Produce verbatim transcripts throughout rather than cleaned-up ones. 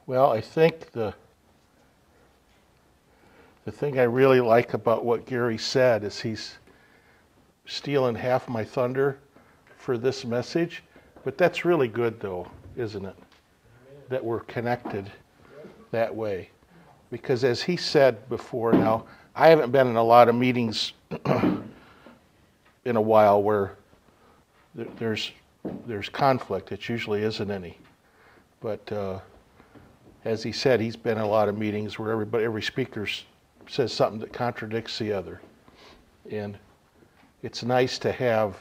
Well, I think the the thing I really like about what Gary said is he's stealing half my thunder for this message, but that's really good though, isn't it? That we're connected that way. Because as he said before, now, I haven't been in a lot of meetings in a while where there's there's conflict. It usually isn't any. But uh, as he said, he's been in a lot of meetings where everybody, every speaker says something that contradicts the other. And it's nice to have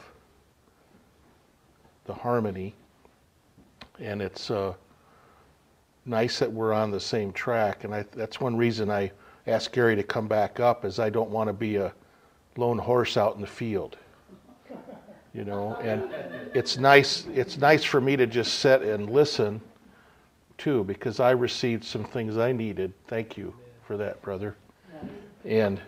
the harmony, and it's uh, nice that we're on the same track. And I, that's one reason I asked Gary to come back up, is I don't want to be a lone horse out in the field. You know, and it's nice. It's nice for me to just sit and listen too, because I received some things I needed. Thank you for that, brother. And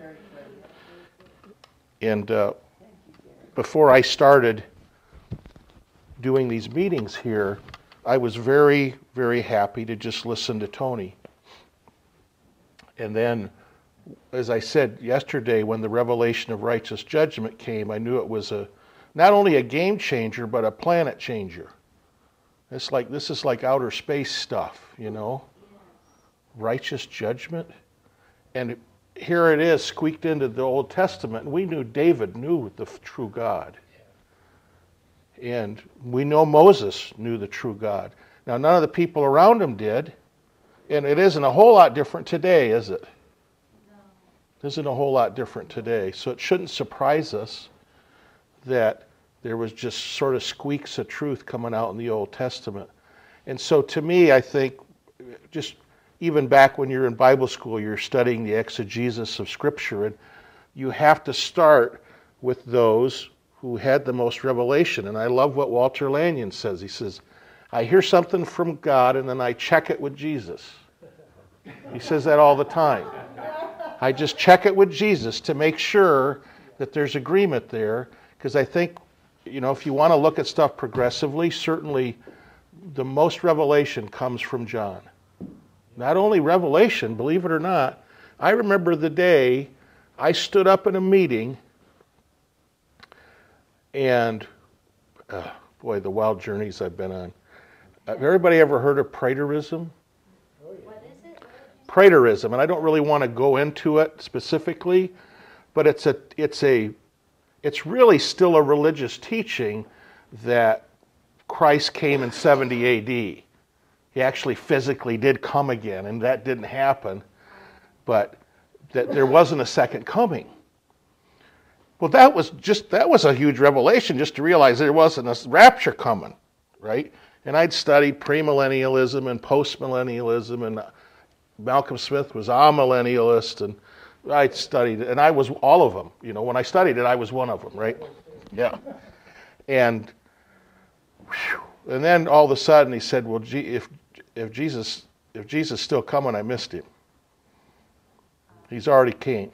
and uh, before I started doing these meetings here, I was very, very happy to just listen to Tony. And then, as I said yesterday, when the revelation of righteous judgment came, I knew it was a not only a game changer, but a planet changer. It's like, this is like outer space stuff, you know? Righteous judgment. And here it is, squeaked into the Old Testament. And we knew David knew the true God. And we know Moses knew the true God. Now, none of the people around him did. And it isn't a whole lot different today, is it? No. It isn't a whole lot different today. So it shouldn't surprise us that there was just sort of squeaks of truth coming out in the Old Testament. And so to me, I think, just even back when you're in Bible school, you're studying the exegesis of Scripture, and you have to start with those who had the most revelation. And I love what Walter Lanyon says. He says, I hear something from God, and then I check it with Jesus. He says that all the time. I just check it with Jesus to make sure that there's agreement there. Because I think, you know, if you want to look at stuff progressively, certainly the most revelation comes from John. Not only revelation, believe it or not, I remember the day I stood up in a meeting, and, uh, boy, the wild journeys I've been on. Have everybody ever heard of preterism? What is it? Preterism, and I don't really want to go into it specifically, but it's a it's a It's really still a religious teaching that Christ came in seventy A D. He actually physically did come again, and that didn't happen, but that there wasn't a second coming. Well, that was just that was a huge revelation, just to realize there wasn't a rapture coming, right? And I'd studied premillennialism and postmillennialism, and Malcolm Smith was amillennialist, and I studied it, and I was all of them. You know, when I studied it, I was one of them, right? Yeah. And whew, and then all of a sudden he said, "Well, if if Jesus if Jesus is still coming, I missed him. He's already came,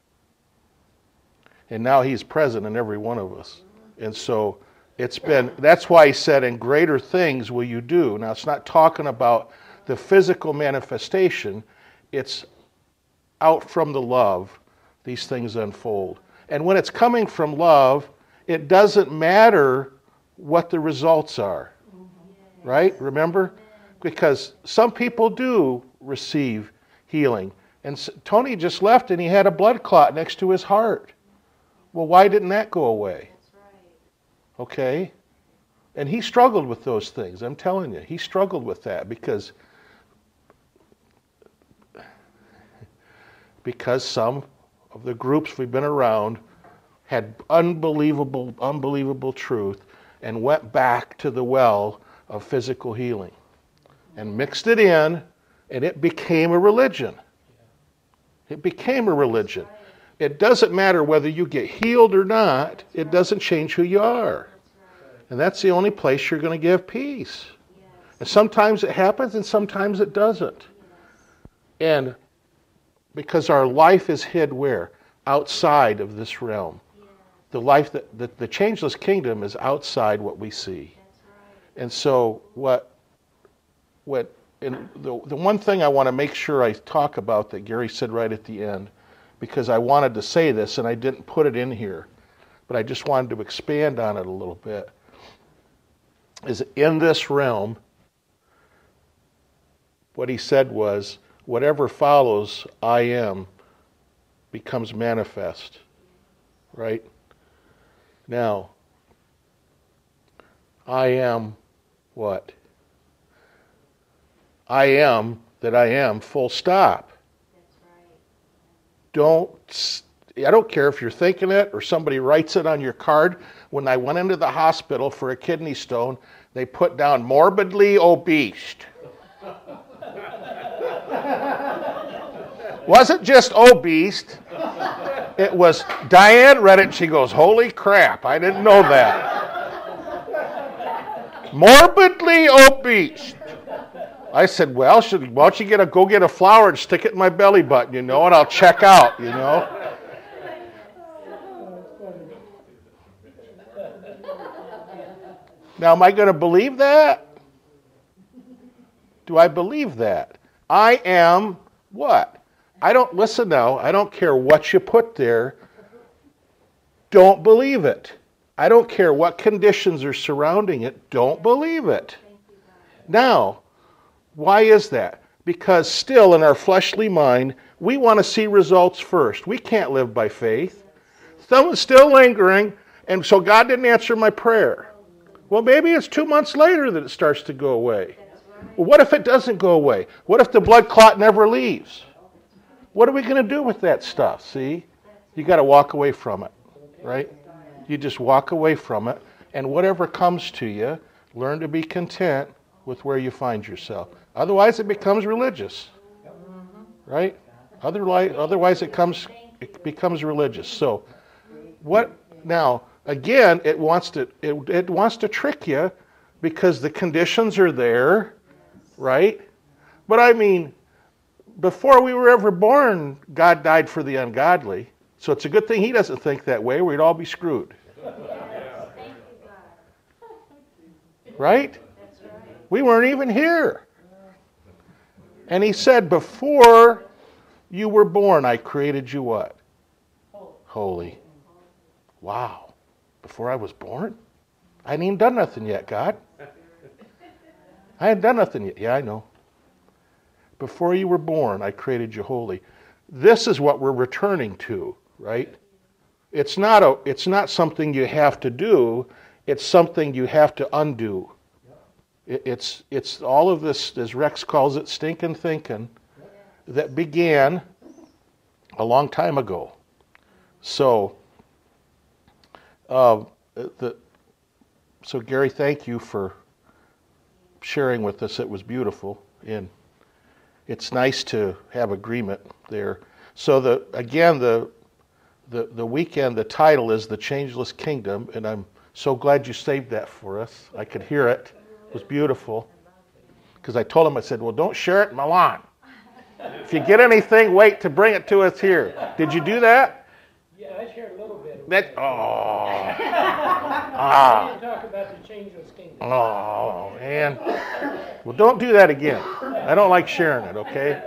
and now he's present in every one of us." And so it's been. That's why he said, "And greater things will you do." Now it's not talking about the physical manifestation. It's out from the love, these things unfold. And when it's coming from love, it doesn't matter what the results are. Right? Remember? Because some people do receive healing. And Tony just left and he had a blood clot next to his heart. Well, why didn't that go away? Okay? And he struggled with those things. I'm telling you, he struggled with that because because some of the groups we've been around had unbelievable, unbelievable truth and went back to the well of physical healing and mixed it in, and it became a religion. It became a religion. It doesn't matter whether you get healed or not. It doesn't change who you are. And that's the only place you're going to give peace. And sometimes it happens and sometimes it doesn't. And because our life is hid where? Outside of this realm. The life that the, the changeless kingdom is outside what we see. And so what what and the, the one thing I want to make sure I talk about that Gary said right at the end, because I wanted to say this and I didn't put it in here, but I just wanted to expand on it a little bit, is in this realm, what he said was, whatever follows I am becomes manifest, right? Now, I am what? I am that I am, full stop. That's right. Don't, I don't care if you're thinking it or somebody writes it on your card. When I went into the hospital for a kidney stone, they put down morbidly obese. Wasn't just obese. It was, Diane read it and she goes, holy crap, I didn't know that. Morbidly obese. I said, well, should, why don't you get a, go get a flower and stick it in my belly button, you know, and I'll check out, you know. Now, am I going to believe that? Do I believe that? I am what? I don't, listen now, I don't care what you put there. Don't believe it. I don't care what conditions are surrounding it. Don't believe it. Now, why is that? Because still in our fleshly mind, we want to see results first. We can't live by faith. Someone's still lingering, and so God didn't answer my prayer. Well, maybe it's two months later that it starts to go away. Well, what if it doesn't go away? What if the blood clot never leaves? What are we going to do with that stuff? See? You got to walk away from it, right? You just walk away from it, and whatever comes to you, learn to be content with where you find yourself. Otherwise, it becomes religious, right? Otherwise, otherwise it comes, it becomes religious. So, what now? Again, it wants to it, it wants to trick you because the conditions are there, right? But I mean, before we were ever born, God died for the ungodly. So it's a good thing He doesn't think that way. We'd all be screwed, right? We weren't even here. And He said, before you were born, I created you what? Holy. Wow. Before I was born? I hadn't even done nothing yet, God. I hadn't done nothing yet. Yeah, I know. Before you were born, I created you holy. This is what we're returning to, right? It's not a, it's not something you have to do. It's something you have to undo. It, it's, it's all of this, as Rex calls it, stinking thinking, that began a long time ago. So, uh, the, so Gary, thank you for sharing with us. It was beautiful, and it's nice to have agreement there. So the again the the the weekend, the title is The Changeless Kingdom, and I'm so glad you saved that for us. I could hear it. It was beautiful. Because I told him, I said, well, don't share it in Milan. If you get anything, wait to bring it to us here. Did you do that? Yeah, I shared a little bit. That, oh. I didn't talk about the changeless kingdom. Oh, man. Well, don't do that again. I don't like sharing it, okay?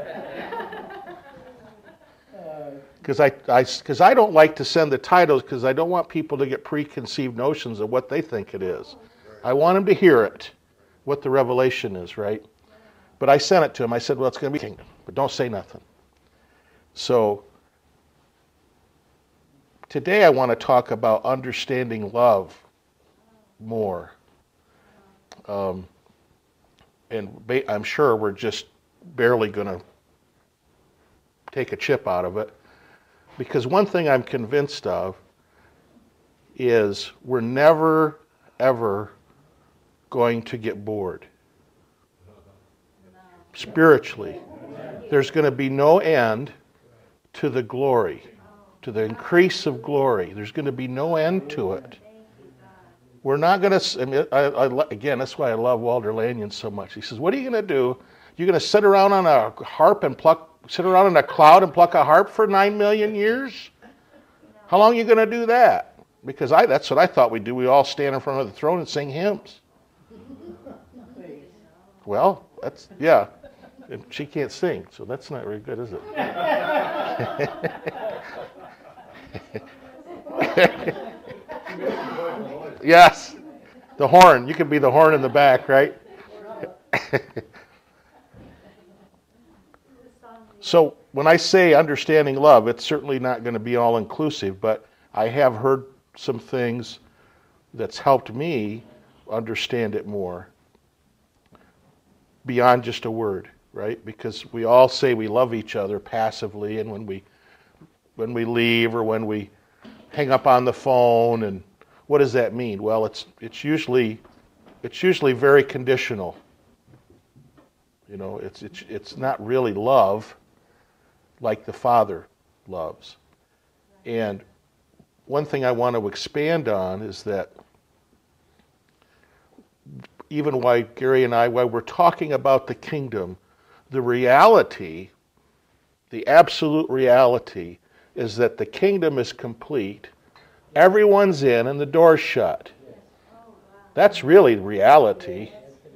Because I, I, cause I don't like to send the titles because I don't want people to get preconceived notions of what they think it is. I want them to hear it, what the revelation is, right? But I sent it to him. I said, well, it's going to be kingdom, but don't say nothing. So today I want to talk about understanding love more. Um, and ba- I'm sure we're just barely going to take a chip out of it. Because one thing I'm convinced of is we're never, ever going to get bored. Spiritually. There's going to be no end to the glory, to the increase of glory. There's going to be no end to it. We're not going to, I mean, I, I, again, that's why I love Walter Lanyon so much. He says, what are you going to do? You're going to sit around on a harp and pluck, sit around in a cloud and pluck a harp for nine million years? How long are you going to do that? Because I, that's what I thought we'd do. We all stand in front of the throne and sing hymns. Well, that's, yeah. And she can't sing, so that's not very good, is it? Yes, the horn. You could be the horn in the back, right? So when I say understanding love, it's certainly not going to be all inclusive, but I have heard some things that's helped me understand it more beyond just a word, right? Because we all say we love each other passively, and when we when we leave or when we hang up on the phone, and what does that mean? Well, it's it's usually it's usually very conditional. You know, it's it's it's not really love like the Father loves. And one thing I want to expand on is that even why Gary and I, while we're talking about the kingdom, the reality, the absolute reality is that the kingdom is complete, everyone's in, and the door's shut. That's really reality.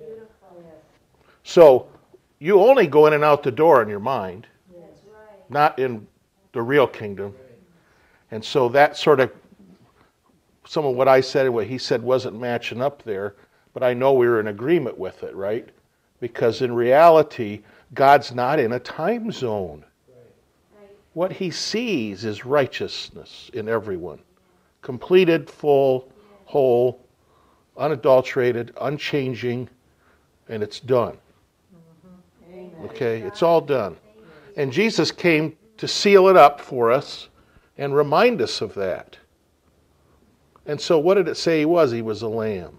So you only go in and out the door in your mind, not in the real kingdom. And so that sort of, some of what I said and what he said wasn't matching up there, but I know we were in agreement with it, right? Because in reality, God's not in a time zone. What he sees is righteousness in everyone. Completed, full, whole, unadulterated, unchanging, and it's done. Okay, it's all done. And Jesus came to seal it up for us and remind us of that. And so what did it say he was? He was a lamb.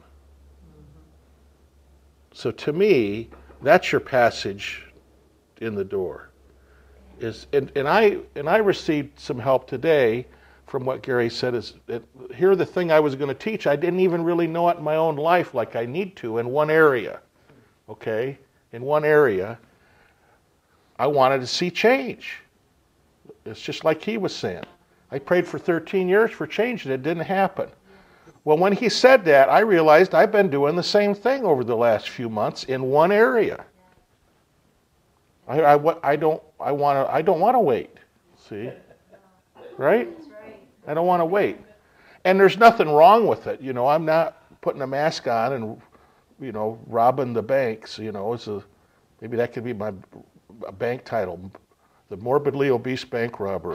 So to me, that's your passage in the door. Is and, and I and I received some help today from what Gary said. Is that here the thing I was going to teach, I didn't even really know it in my own life like I need to in one area. Okay? In one area, I wanted to see change. It's just like he was saying. I prayed for thirteen years for change and it didn't happen. Well, when he said that, I realized I've been doing the same thing over the last few months in one area. I, I, I don't I want to I don't want to wait. See, right? I don't want to wait. And there's nothing wrong with it. You know, I'm not putting a mask on and, you know, robbing the banks. You know, it's a maybe that could be my bank title, the morbidly obese bank robber.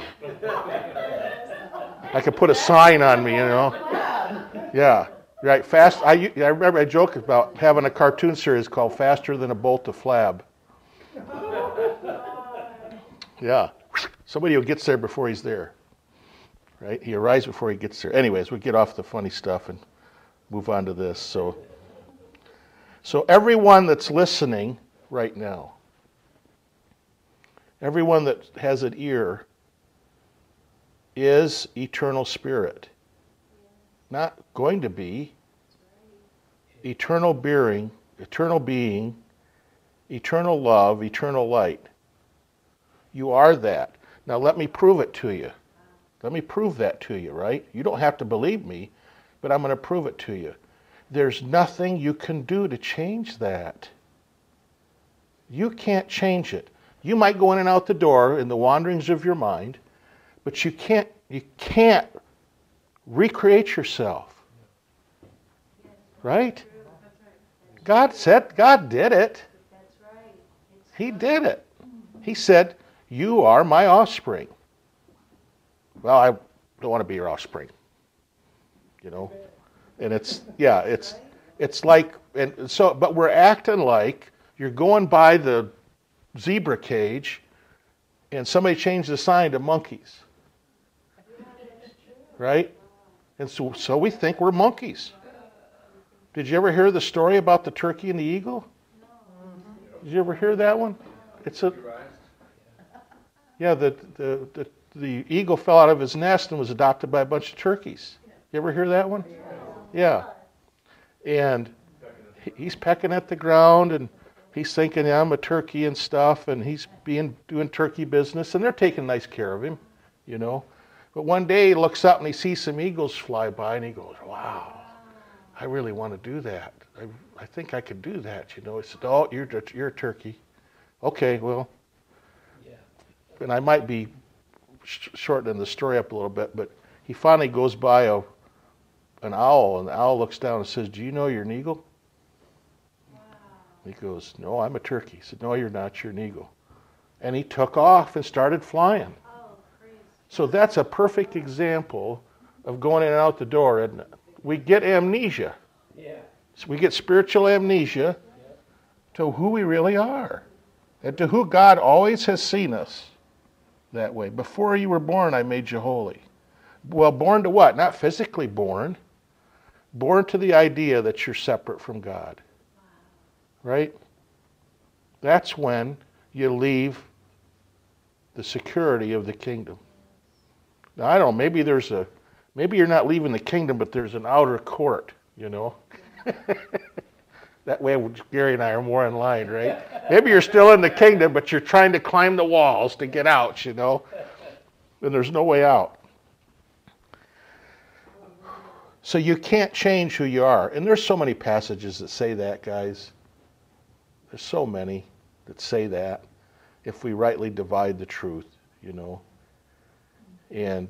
I could put a sign on me, you know. Yeah, right. Fast. I, I remember I joke about having a cartoon series called Faster Than a Bolt of Flab. Yeah, somebody who gets there before he's there. Right? He arrives before he gets there. Anyways, we get off the funny stuff and move on to this. So, so everyone that's listening right now, everyone that has an ear, is eternal spirit. Not going to be. Eternal being, eternal being, eternal love, eternal light. You are that. Now let me prove it to you. Let me prove that to you, right? You don't have to believe me, but I'm going to prove it to you. There's nothing you can do to change that. You can't change it. You might go in and out the door in the wanderings of your mind, but you can't you can't recreate yourself. Right? God said, God did it. He did it. He said, you are my offspring. Well, I don't want to be your offspring. You know? And it's, yeah, it's it's like, and so, but we're acting like you're going by the zebra cage and somebody changed the sign to monkeys. Right? And so, so we think we're monkeys. Did you ever hear the story about the turkey and the eagle? Did you ever hear that one? It's a yeah. The the the, the eagle fell out of his nest and was adopted by a bunch of turkeys. You ever hear that one? Yeah. And he's pecking at the ground and he's thinking, yeah, I'm a turkey and stuff, and he's being doing turkey business, and they're taking nice care of him, you know. But one day he looks up and he sees some eagles fly by, and he goes, wow, I really want to do that. I, I think I could do that, you know. He said, oh, you're, you're a turkey. Okay, well, Yeah. and I might be sh- shortening the story up a little bit, but he finally goes by a an owl, and the owl looks down and says, "Do you know you're an eagle?" Wow. He goes, "No, I'm a turkey." He said, "No, you're not. You're an eagle." And he took off and started flying. Oh, praise. So that's a perfect example of going in and out the door, isn't it? We get amnesia. Yeah. So we get spiritual amnesia to who we really are and to who God always has seen us that way. Before you were born, I made you holy. Well, born to what? Not physically born. Born to the idea that you're separate from God. Right? That's when you leave the security of the kingdom. Now, I don't know, maybe there's a, maybe you're not leaving the kingdom, but there's an outer court, you know? That way Gary and I are more in line, right? Maybe you're still in the kingdom, but you're trying to climb the walls to get out, you know? And there's no way out. So you can't change who you are. And there's so many passages that say that, guys. There's so many that say that. If we rightly divide the truth, you know. And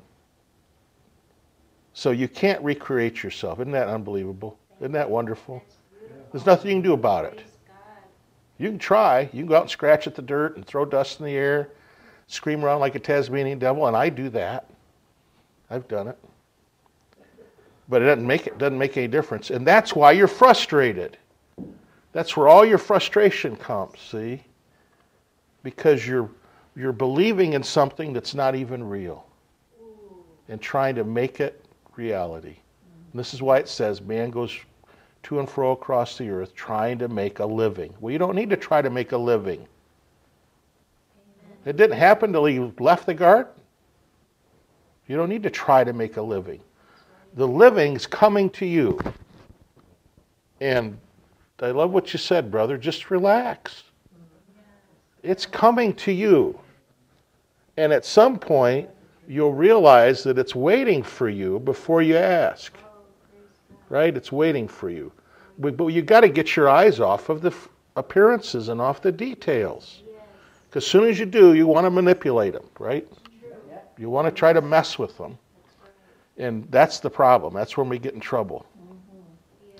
so you can't recreate yourself. Isn't that unbelievable? Isn't that wonderful? There's nothing you can do about it. Praise God. You can try. You can go out and scratch at the dirt and throw dust in the air, scream around like a Tasmanian devil, and I do that. I've done it. But it doesn't make it doesn't make any difference. And that's why you're frustrated. That's where all your frustration comes, see? Because you're you're believing in something that's not even real and trying to make it reality. And this is why it says man goes to and fro across the earth trying to make a living. Well, you don't need to try to make a living. Amen. It didn't happen till he left the garden. You don't need to try to make a living. The living's coming to you. And I love what you said, brother. Just relax. It's coming to you. And at some point, you'll realize that it's waiting for you before you ask. Right? It's waiting for you. But, but you got to get your eyes off of the f- appearances and off the details. Because as soon as you do, you want to manipulate them, right? You want to try to mess with them. And that's the problem. That's when we get in trouble. Yes.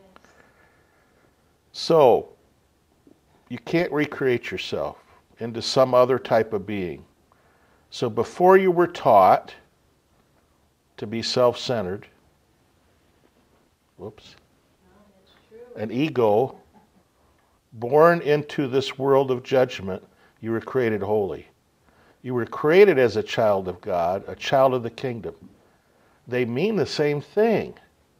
So, you can't recreate yourself into some other type of being. So before you were taught to be self-centered, whoops, an ego, born into this world of judgment, you were created holy. You were created as a child of God, a child of the kingdom. They mean the same thing.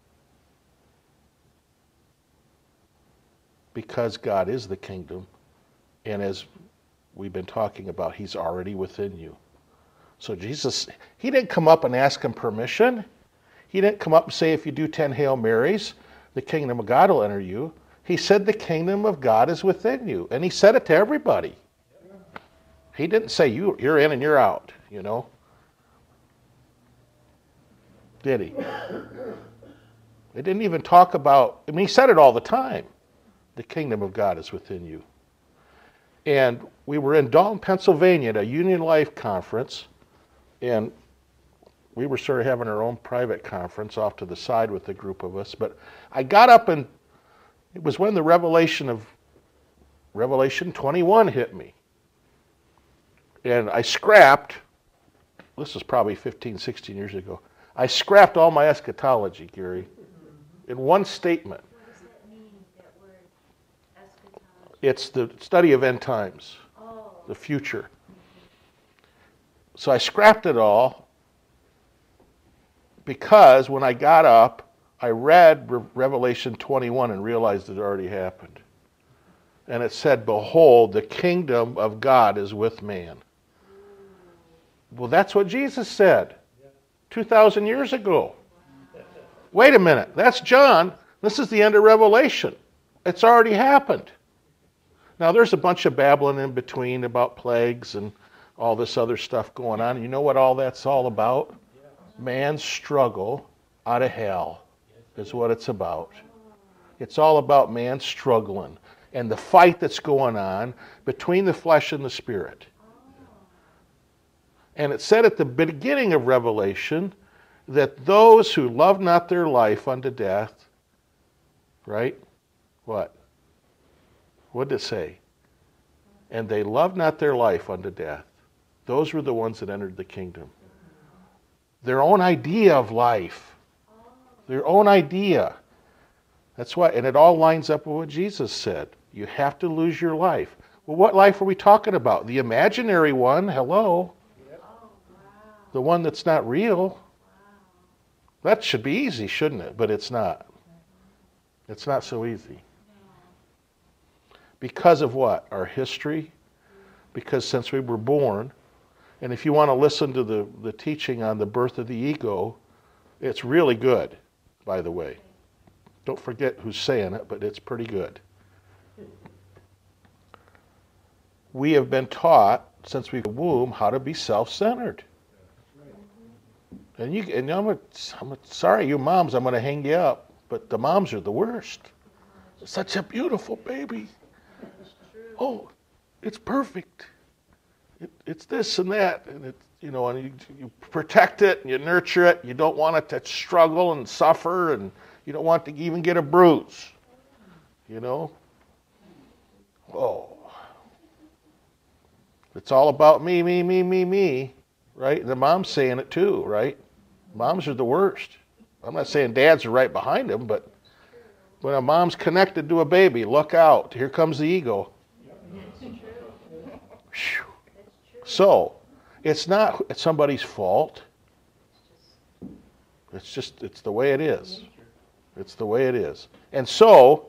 Because God is the kingdom, and as we've been talking about, He's already within you. So Jesus, He didn't come up and ask Him permission. He didn't come up and say, if you do ten Hail Marys, the kingdom of God will enter you. He said the kingdom of God is within you. And He said it to everybody. He didn't say, you, you're in and you're out, you know. Did He? They didn't even talk about, I mean, He said it all the time. The kingdom of God is within you. And we were in Dalton, Pennsylvania at a Union Life conference, and we were sort of having our own private conference off to the side with a group of us. But I got up, and it was when the revelation of Revelation twenty-one hit me. And I scrapped, this is probably fifteen, sixteen years ago, I scrapped all my eschatology, Gary, in one statement. What does that mean, that word, eschatology? It's the study of end times, Oh. the future. So I scrapped it all because when I got up, I read Re- Revelation twenty-one and realized it already happened. And it said, behold, the kingdom of God is with man. Well, that's what Jesus said two thousand years ago. Wait a minute, that's John. This is the end of Revelation. It's already happened. Now, there's a bunch of babbling in between about plagues and all this other stuff going on. You know what all that's all about? Man's struggle out of hell is what it's about. It's all about man struggling. and the fight that's going on between the flesh and the spirit. And it said at the beginning of Revelation that those who love not their life unto death, right? What? What did it say? And they love not their life unto death. Those were the ones that entered the kingdom. Their own idea of life. Their own idea. That's why, and it all lines up with what Jesus said. You have to lose your life. Well, what life are we talking about? The imaginary one, hello. The one that's not real. That should be easy, shouldn't it? But it's not. It's not so easy. Because of what? Our history. Because since we were born, and if you want to listen to the, the teaching on the birth of the ego, it's really good, by the way. Don't forget who's saying it, but it's pretty good. We have been taught since we were in the womb how to be self-centered. And you and I'm, a, I'm a, sorry, you moms, I'm going to hang you up, but the moms are the worst. Such a beautiful baby. Oh, it's perfect. It, it's this and that, and it, you know, and you, you protect it and you nurture it. You don't want it to struggle and suffer, and you don't want to even get a bruise. You know. Oh, it's all about me, me, me, me, me, right? And the mom's saying it too, right? Moms are the worst. I'm not saying dads are right behind them, but when a mom's connected to a baby, look out. Here comes the ego. So, it's not somebody's fault. It's just, it's the way it is. It's the way it is. And so,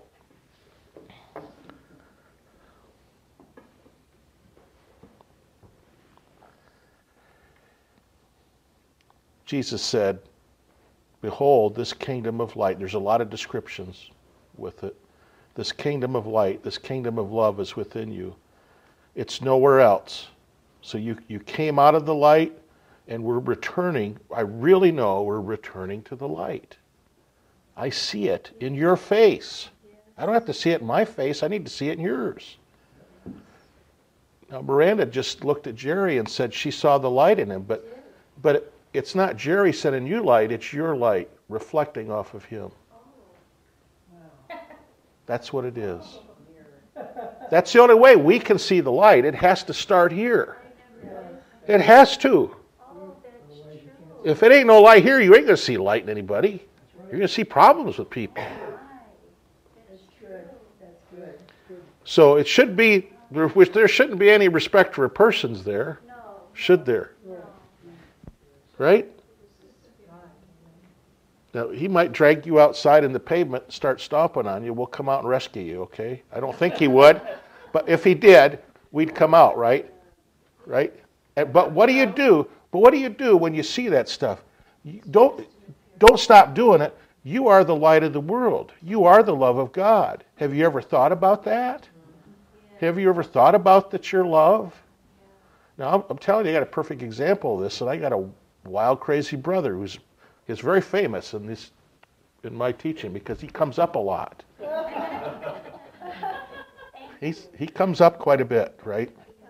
Jesus said, behold, this kingdom of light, there's a lot of descriptions with it. This kingdom of light, this kingdom of love is within you. It's nowhere else. So you, you came out of the light, and we're returning. I really know we're returning to the light. I see it in your face. I don't have to see it in my face. I need to see it in yours. Now, Miranda just looked at Jerry and said she saw the light in him, but but it's not Jerry sending you light, it's your light reflecting off of him. That's what it is. That's the only way we can see the light. It has to start here. It has to. If it ain't no light here, you ain't going to see light in anybody. You're going to see problems with people. So it should be, there shouldn't be any respect for persons there. Should there? Right? Now, he might drag you outside in the pavement and start stomping on you. We'll come out and rescue you, okay? I don't think he would. But if he did, we'd come out, right? Right? But what do you do? But what do you do when you see that stuff? You don't, don't stop doing it. You are the light of the world. You are the love of God. Have you ever thought about that? Have you ever thought about that you're love? Now, I'm, I'm telling you, I got a perfect example of this, and I got a wild, crazy brother who's is very famous in this in my teaching because he comes up a lot. He's, he comes up quite a bit, right?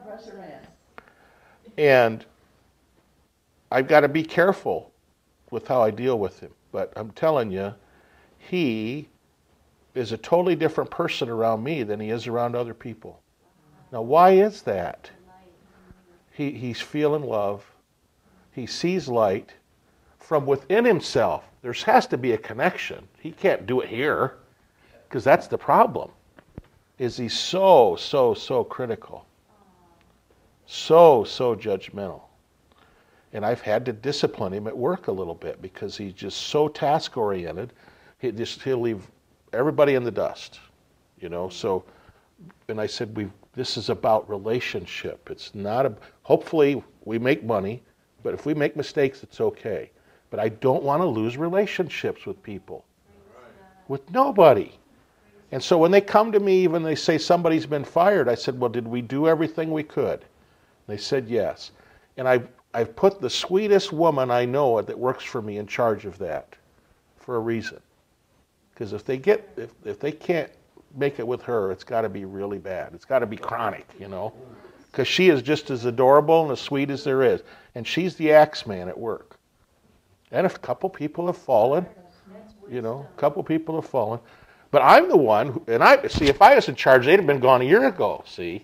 And I've got to be careful with how I deal with him. But I'm telling you, he is a totally different person around me than he is around other people. Now, why is that? He, he's feeling love. He sees light from within himself. There has to be a connection. He can't do it here because that's the problem. Is he's so, so, so critical. So, so judgmental. And I've had to discipline him at work a little bit because he's just so task-oriented. He just, he'll leave everybody in the dust, you know. So, and I said, we this is about relationship. It's not a, hopefully we make money, but if we make mistakes, it's okay. But I don't want to lose relationships with people. With nobody. And so when they come to me, even they say somebody's been fired, I said, well, did we do everything we could? They said yes. And I've, I've put the sweetest woman I know that works for me in charge of that for a reason. Because if they get, if, if they can't make it with her, it's got to be really bad. It's got to be chronic, you know, because she is just as adorable and as sweet as there is. And she's the axe man at work. And a couple people have fallen, you know, a couple people have fallen. But I'm the one, who, and I see, if I was in charge, they'd have been gone a year ago, see.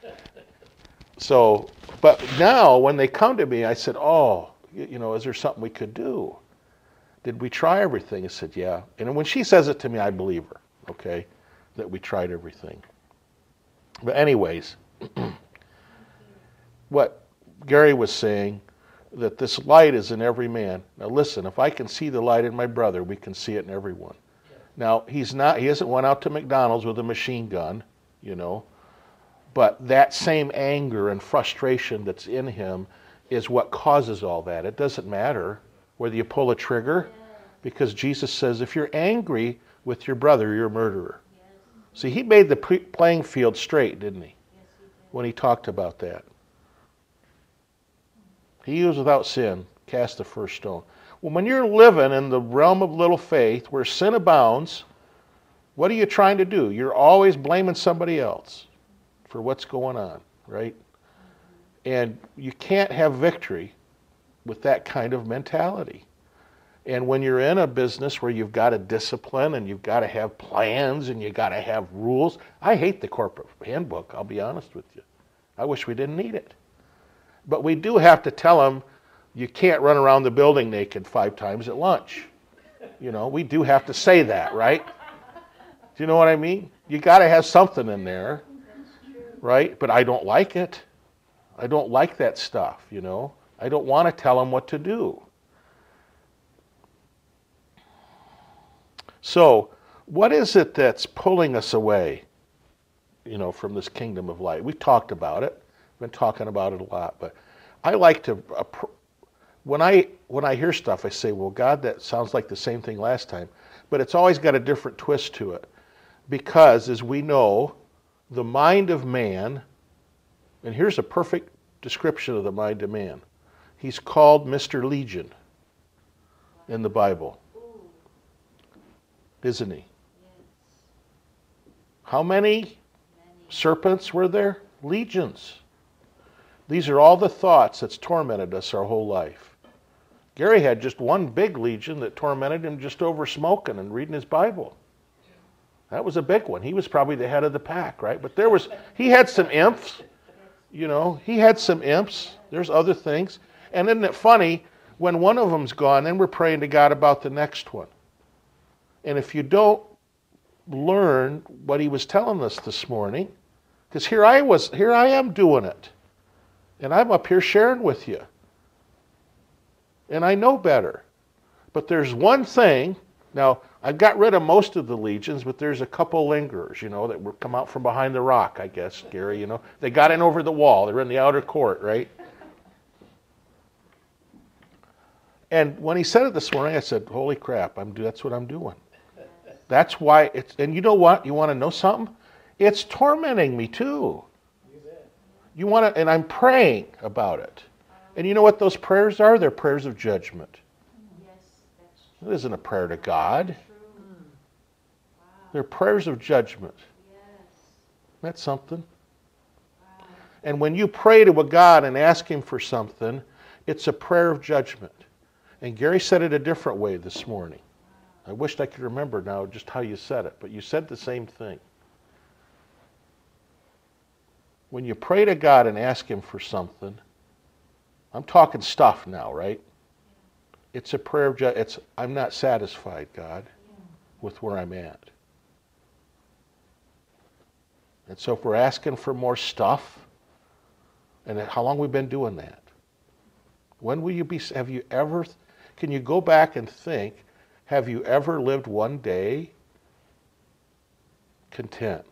So, but now when they come to me, I said, oh, you, you know, is there something we could do? Did we try everything? I said, yeah. And when she says it to me, I believe her, okay, that we tried everything. But anyways, what Gary was saying, that this light is in every man. Now listen, if I can see the light in my brother, we can see it in everyone. Now, he's not, he hasn't went out to McDonald's with a machine gun, you know, but that same anger and frustration that's in him is what causes all that. It doesn't matter whether you pull a trigger, because Jesus says if you're angry with your brother, you're a murderer. See, he made the pre- playing field straight, didn't he, when he talked about that. He who is without sin, cast the first stone. Well, when you're living in the realm of little faith where sin abounds, what are you trying to do? You're always blaming somebody else for what's going on, right? And you can't have victory with that kind of mentality. And when you're in a business where you've got to discipline and you've got to have plans and you've got to have rules, I hate the corporate handbook, I'll be honest with you. I wish we didn't need it. But we do have to tell them, you can't run around the building naked five times at lunch. You know, we do have to say that, right? Do you know what I mean? You got to have something in there, right? But I don't like it. I don't like that stuff, you know. I don't want to tell them what to do. So, what is it that's pulling us away, you know, from this kingdom of light? We've talked about it. Been talking about it a lot, but I like to uh, when I when I hear stuff, I say, well, God, that sounds like the same thing last time, but it's always got a different twist to it, because as we know, the mind of man, and here's a perfect description of the mind of man. He's called Mister Legion in the Bible, isn't he? How many serpents were there? Legions. These are all the thoughts that's tormented us our whole life. Gary had just one big legion that tormented him just over smoking and reading his Bible. That was a big one. He was probably the head of the pack, right? But there was, he had some imps, you know, he had some imps. There's other things. And isn't it funny, when one of them's gone, then we're praying to God about the next one. And if you don't learn what he was telling us this morning, because here I was, here I am doing it. And I'm up here sharing with you. And I know better. But there's one thing. Now, I've got rid of most of the legions, but there's a couple lingerers, you know, that were come out from behind the rock, I guess, Gary, you know. They got in over the wall. They're in the outer court, right? And when he said it this morning, I said, holy crap, I'm do that's what I'm doing. That's why it's, and you know what? You want to know something? It's tormenting me too. You want to, and I'm praying about it. And you know what those prayers are? They're prayers of judgment. Yes, that's true. It isn't a prayer to God. True. Wow. They're prayers of judgment. Yes. That's something. Wow. And when you pray to a God and ask him for something, it's a prayer of judgment. And Gary said it a different way this morning. I wished I could remember now just how you said it, but you said the same thing. When you pray to God and ask him for something, I'm talking stuff now, right? It's a prayer of judgment. It's, I'm not satisfied, God, with where I'm at. And so if we're asking for more stuff, and how long we've been doing that? When will you be, have you ever, can you go back and think, have you ever lived one day content?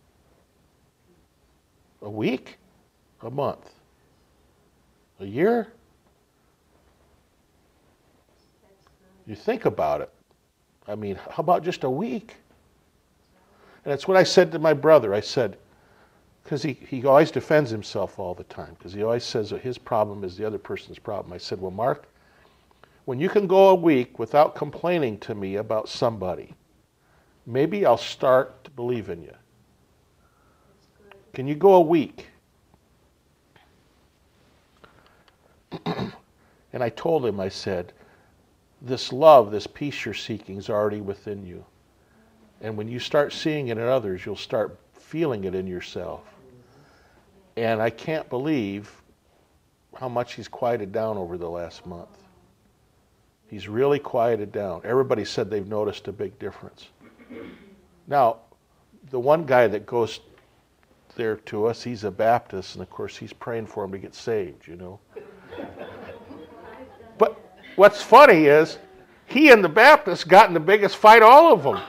A week? A month? A year? You think about it. I mean, how about just a week? And that's what I said to my brother. I said, because he, he always defends himself all the time, because he always says that his problem is the other person's problem. I said, well, Mark, when you can go a week without complaining to me about somebody, maybe I'll start to believe in you. Can you go a week? And I told him, I said, this love, this peace you're seeking is already within you. And when you start seeing it in others, you'll start feeling it in yourself. And I can't believe how much he's quieted down over the last month. He's really quieted down. Everybody said they've noticed a big difference. Now, the one guy that goes there to us, he's a Baptist, and of course he's praying for him to get saved, you know. But what's funny is, he and the Baptist got in the biggest fight, all of them.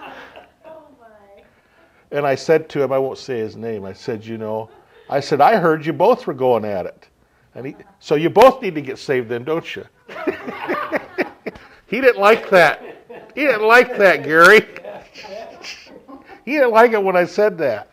And I said to him, I won't say his name, I said, you know, I said, I heard you both were going at it. And he, so you both need to get saved then, don't you? He didn't like that. He didn't like that, Gary. He didn't like it when I said that.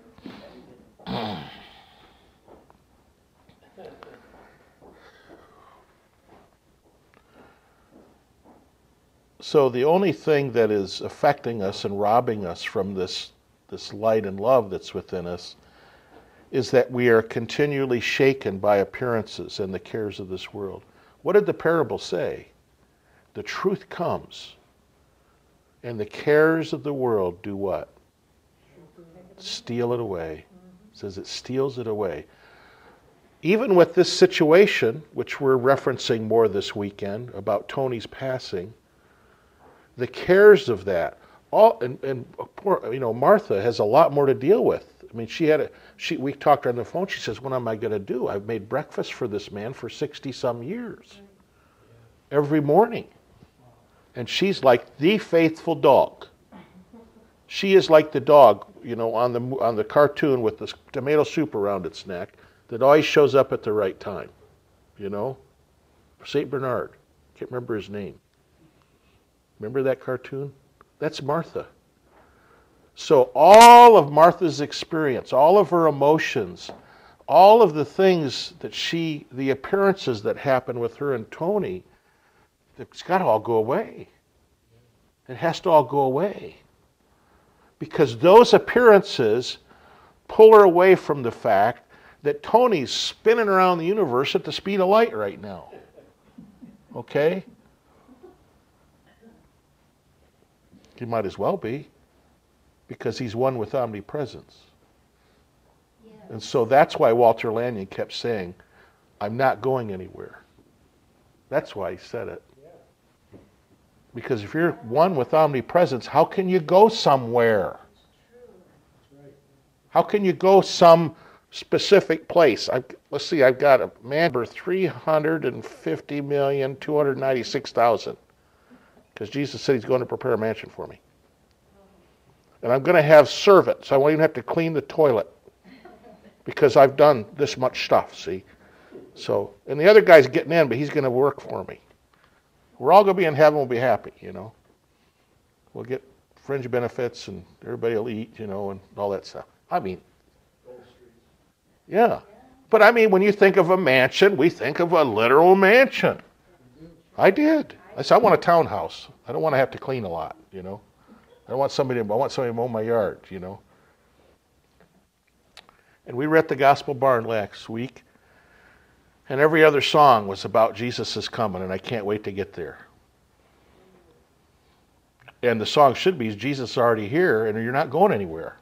So the only thing that is affecting us and robbing us from this, this light and love that's within us is that we are continually shaken by appearances and the cares of this world. What did the parable say? The truth comes, and the cares of the world do what? Steal it away. It says it steals it away. Even with this situation, which we're referencing more this weekend, about Tony's passing, the cares of that, all and, and poor, you know, Martha has a lot more to deal with. I mean, she had a, she, we talked on the phone, she says, what am I going to do? I've made breakfast for this man for sixty some years. Every morning. And she's like the faithful dog. She is like the dog, you know, on the on the cartoon with the tomato soup around its neck that always shows up at the right time. You know? Saint Bernard. Can't remember his name. Remember that cartoon? That's Martha. So all of Martha's experience, all of her emotions, all of the things that she, the appearances that happen with her and Tony, it's got to all go away. It has to all go away. Because those appearances pull her away from the fact that Tony's spinning around the universe at the speed of light right now. Okay? He might as well be, because he's one with omnipresence. Yeah. And so that's why Walter Lanyon kept saying, I'm not going anywhere. That's why he said it. Yeah. Because if you're one with omnipresence, how can you go somewhere? How can you go some specific place? I've, let's see, I've got a man for three hundred fifty million, two hundred ninety-six thousand. Because Jesus said he's going to prepare a mansion for me. And I'm going to have servants. I won't even have to clean the toilet. Because I've done this much stuff, see? So, and the other guy's getting in, but he's going to work for me. We're all going to be in heaven, we'll be happy, you know. We'll get fringe benefits and everybody will eat, you know, and all that stuff. I mean, yeah. But I mean, when you think of a mansion, we think of a literal mansion. I did. I said, I want a townhouse. I don't want to have to clean a lot, you know. I don't want somebody to, I want somebody to mow my yard, you know. And we were at the Gospel Barn last week, and every other song was about Jesus is coming, and I can't wait to get there. And the song should be, Jesus is already here, and you're not going anywhere.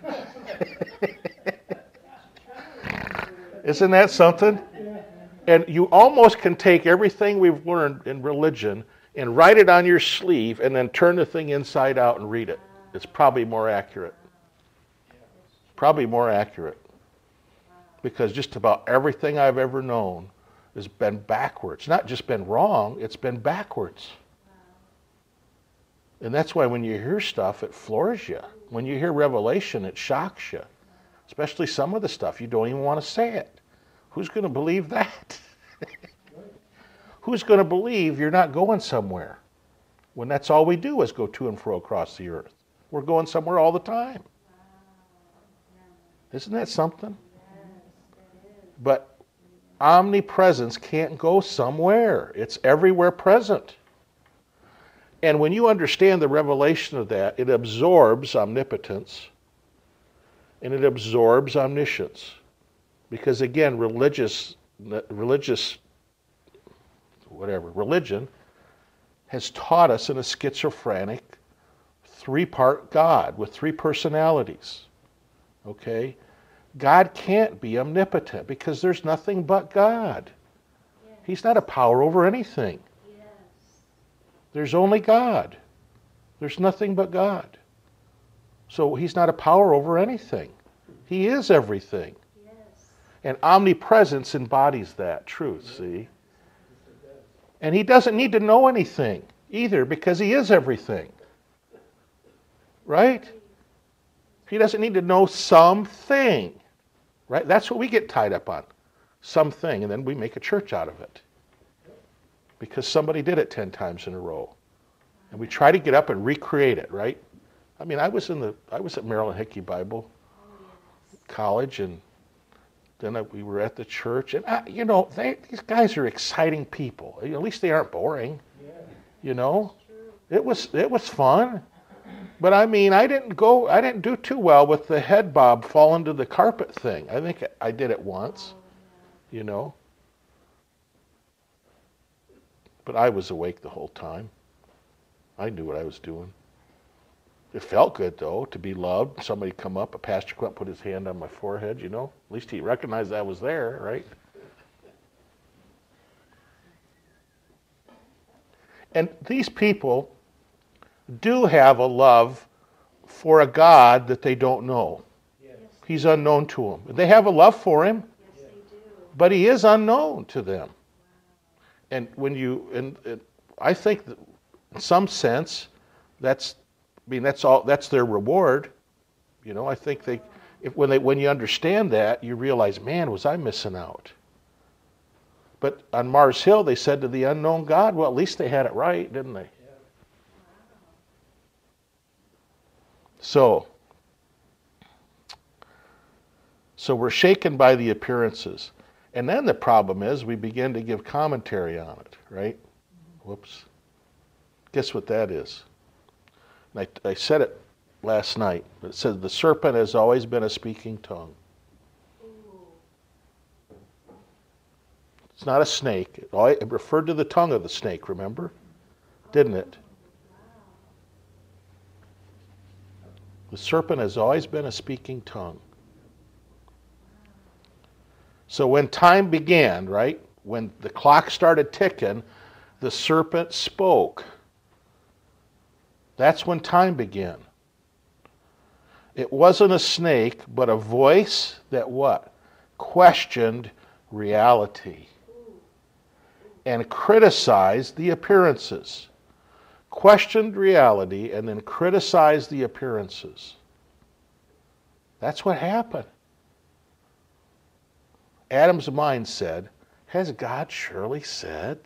Isn't that something? And you almost can take everything we've learned in religion and write it on your sleeve and then turn the thing inside out and read it. It's probably more accurate. Probably more accurate. Because just about everything I've ever known has been backwards. Not just been wrong, it's been backwards. And that's why when you hear stuff, it floors you. When you hear revelation, it shocks you. Especially some of the stuff, you don't even want to say it. Who's going to believe that? Who's going to believe you're not going somewhere when that's all we do is go to and fro across the earth? We're going somewhere all the time. Isn't that something? But omnipresence can't go somewhere. It's everywhere present. And when you understand the revelation of that, it absorbs omnipotence and it absorbs omniscience. Because again, religious, religious, whatever, religion has taught us in a schizophrenic three-part God with three personalities. Okay? God can't be omnipotent because there's nothing but God. Yes. He's not a power over anything. Yes. There's only God. There's nothing but God. So he's not a power over anything. He is everything. Yes. And omnipresence embodies that truth, see? And he doesn't need to know anything either because he is everything. Right? He doesn't need to know something. Right? That's what we get tied up on. Something, and then we make a church out of it. Because somebody did it ten times in a row. And we try to get up and recreate it, right? I mean, I was in the I was at Maryland Hickey Bible College, and then I, we were at the church, and I, you know, they, these guys are exciting people. At least they aren't boring. You know, it was it was fun. But I mean, I didn't go. I didn't do too well with the head bob fall into the carpet thing. I think I did it once. You know. But I was awake the whole time. I knew what I was doing. It felt good, though, to be loved. Somebody come up, a pastor come up, put his hand on my forehead, you know. At least he recognized I was there, right? And these people do have a love for a God that they don't know. Yes. He's unknown to them. They have a love for him, Yes, they do. but he is unknown to them. And when you, and, and I think that in some sense, that's, I mean, that's all, that's their reward. You know, I think they, if, when they, when you understand that, you realize, man, was I missing out. But on Mars Hill, they said to the unknown God, well, at least they had it right, didn't they? So, so we're shaken by the appearances. And then the problem is we begin to give commentary on it, right? Whoops. Guess what that is? And I, I said it last night. But it says the serpent has always been a speaking tongue. It's not a snake. It, always, it referred to the tongue of the snake, remember? Didn't it? The serpent has always been a speaking tongue. So when time began, right, when the clock started ticking, the serpent spoke. That's when time began. It wasn't a snake, but a voice that what? Questioned reality and criticized the appearances. Questioned reality and then criticized the appearances. That's what happened. Adam's mind said, has God surely said?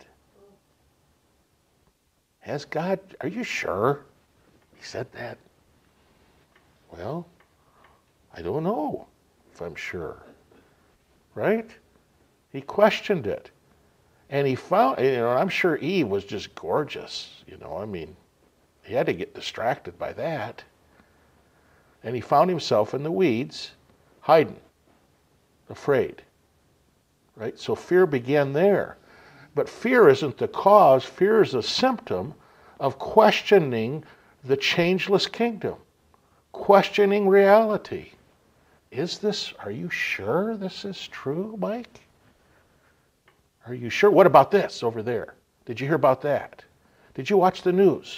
Has God, are you sure he said that? Well, I don't know if I'm sure. Right? He questioned it. And he found, you know, I'm sure Eve was just gorgeous. You know, I mean, he had to get distracted by that. And he found himself in the weeds, hiding, afraid. Right? So fear began there. But fear isn't the cause. Fear is a symptom of questioning the changeless kingdom. Questioning reality. Is this, are you sure this is true, Mike? Are you sure? What about this over there? Did you hear about that? Did you watch the news?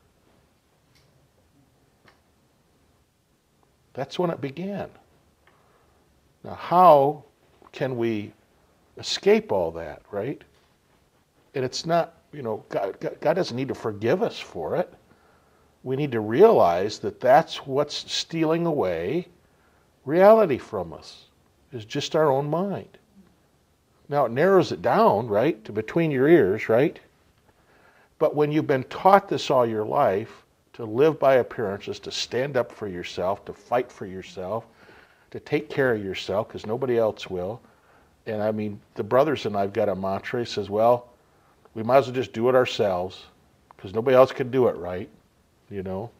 That's when it began. Now, how can we escape all that, right? And it's not, you know, God, God doesn't need to forgive us for it. We need to realize that that's what's stealing away reality from us, is just our own mind. Now, it narrows it down, right, to between your ears, right? But when you've been taught this all your life, to live by appearances, to stand up for yourself, to fight for yourself, to take care of yourself, because nobody else will. And I mean, the brothers and I've got a mantra. He says, well, we might as well just do it ourselves, because nobody else could do it right, you know.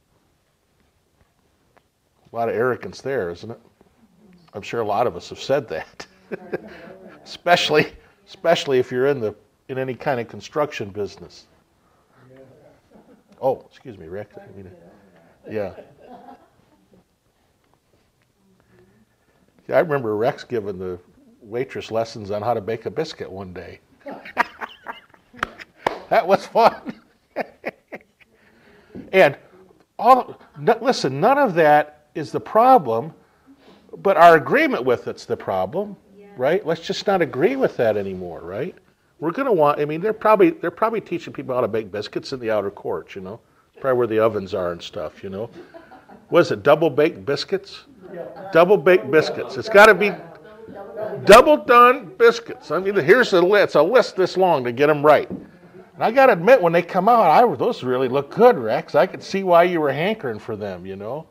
A lot of arrogance there, isn't it? I'm sure a lot of us have said that. especially especially if you're in the in any kind of construction business. Oh, excuse me, Rick. I mean, yeah. Yeah, I remember Rex giving the waitress lessons on how to bake a biscuit one day. That was fun. And all no, listen, none of that is the problem, but our agreement with it's the problem, yeah. Right? Let's just not agree with that anymore, right? We're going to want, I mean, they're probably they're probably teaching people how to bake biscuits in the outer court, you know. Probably where the ovens are and stuff, you know. What is it, double baked biscuits? Yeah. Double baked biscuits. It's got to be double done biscuits. I mean, here's a list, it's a list this long to get them right. And I got to admit, when they come out, I those really look good, Rex. I could see why you were hankering for them, you know.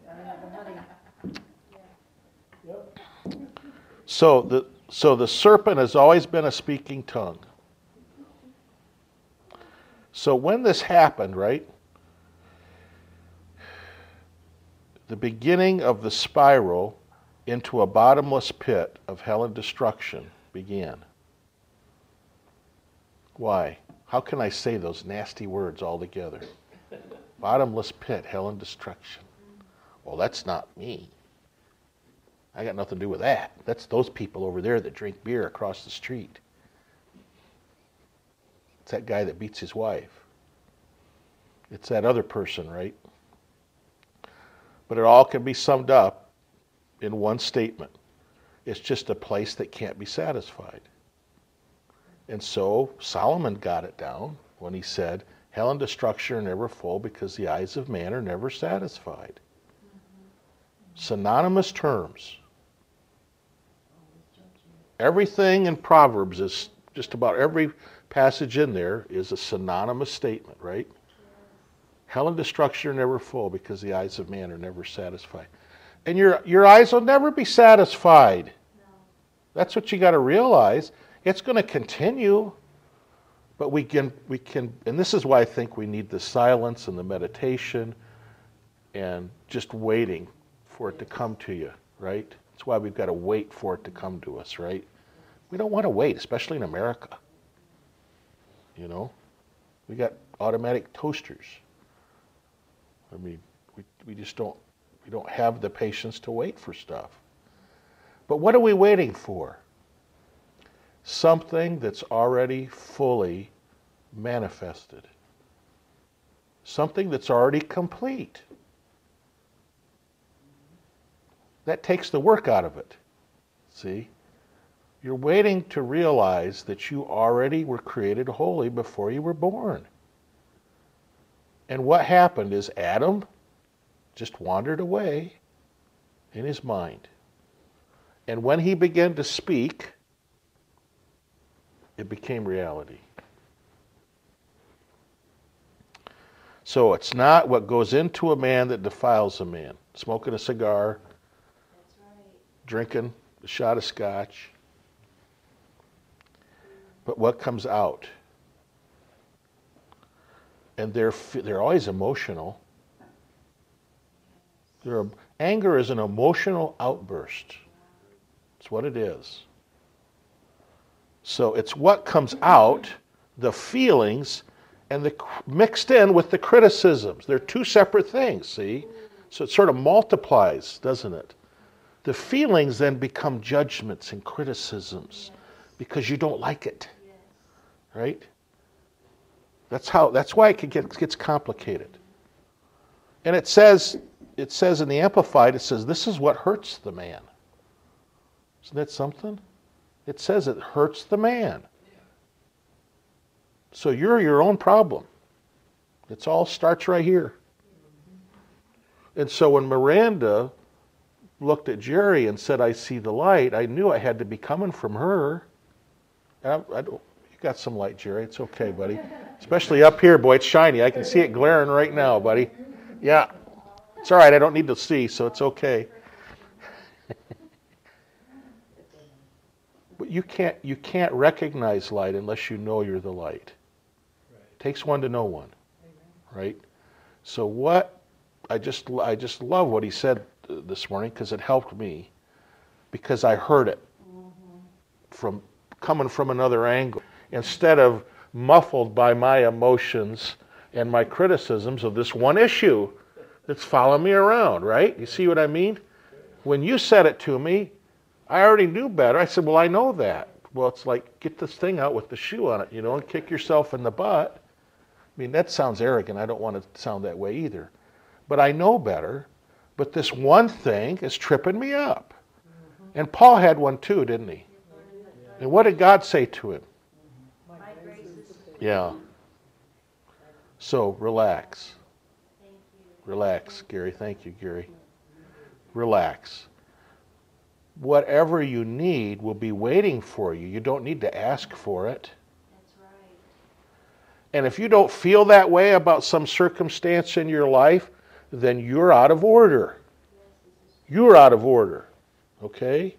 So the so the serpent has always been a speaking tongue. So when this happened, right, the beginning of the spiral into a bottomless pit of hell and destruction began. Why? How can I say those nasty words all together? Bottomless pit, hell and destruction. Well, that's not me. I got nothing to do with that. That's those people over there that drink beer across the street. It's that guy that beats his wife. It's that other person, right? But it all can be summed up in one statement. It's just a place that can't be satisfied. And so Solomon got it down when he said, hell and destruction are never full because the eyes of man are never satisfied. Mm-hmm. Synonymous terms. Everything in Proverbs is, just about every passage in there is a synonymous statement, right? Yes. Hell and destruction are never full because the eyes of man are never satisfied. And your your eyes will never be satisfied. No. That's what you got to realize. It's going to continue, but we can we can, and this is why I think we need the silence and the meditation and just waiting for it to come to you, right? That's why we've got to wait for it to come to us, right? We don't want to wait, especially in America. You know, we got automatic toasters. I mean, we we just don't we don't have the patience to wait for stuff. But what are we waiting for? Something that's already fully manifested. Something that's already complete. That takes the work out of it. See? You're waiting to realize that you already were created holy before you were born. And what happened is Adam just wandered away in his mind. And when he began to speak, it became reality. So it's not what goes into a man that defiles a man. Smoking a cigar, that's right. Drinking a shot of scotch. But what comes out. And they're they're always emotional. They're, anger is an emotional outburst. It's what it is. So it's what comes out, the feelings, and the mixed in with the criticisms. They're two separate things, see? So it sort of multiplies, doesn't it? The feelings then become judgments and criticisms because you don't like it, right? That's how. That's why it gets, gets complicated. And it says, it says in the Amplified, it says, this is what hurts the man. Isn't that something? It says it hurts the man. So you're your own problem. It all starts right here. And so when Miranda looked at Jerry and said, I see the light, I knew I had to be coming from her. And I, I don't, you got some light, Jerry. It's okay, buddy. Especially up here, boy, it's shiny. I can see it glaring right now, buddy. Yeah. It's all right. I don't need to see, so it's okay. But you can't you can't recognize light unless you know you're the light. Right. It takes one to know one. Amen. right? So what, I just, I just love what he said this morning because it helped me, because I heard it from coming from another angle instead of muffled by my emotions and my criticisms of this one issue that's following me around, right? You see what I mean? When you said it to me, I already knew better. I said, well, I know that. Well, it's like, get this thing out with the shoe on it, you know, and kick yourself in the butt. I mean, that sounds arrogant. I don't want to sound that way either. But I know better. But this one thing is tripping me up. Mm-hmm. And Paul had one too, didn't he? Yeah. And what did God say to him? My grace is Yeah. So relax. Thank you. Relax, Gary. Thank you, Gary. Relax. Whatever you need will be waiting for you. You don't need to ask for it. That's right. And if you don't feel that way about some circumstance in your life, then you're out of order. You're out of order. Okay?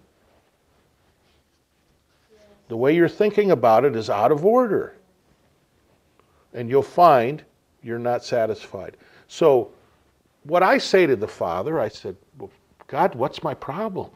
The way you're thinking about it is out of order. And you'll find you're not satisfied. So, what I say to the Father, I said, well, God, what's my problem?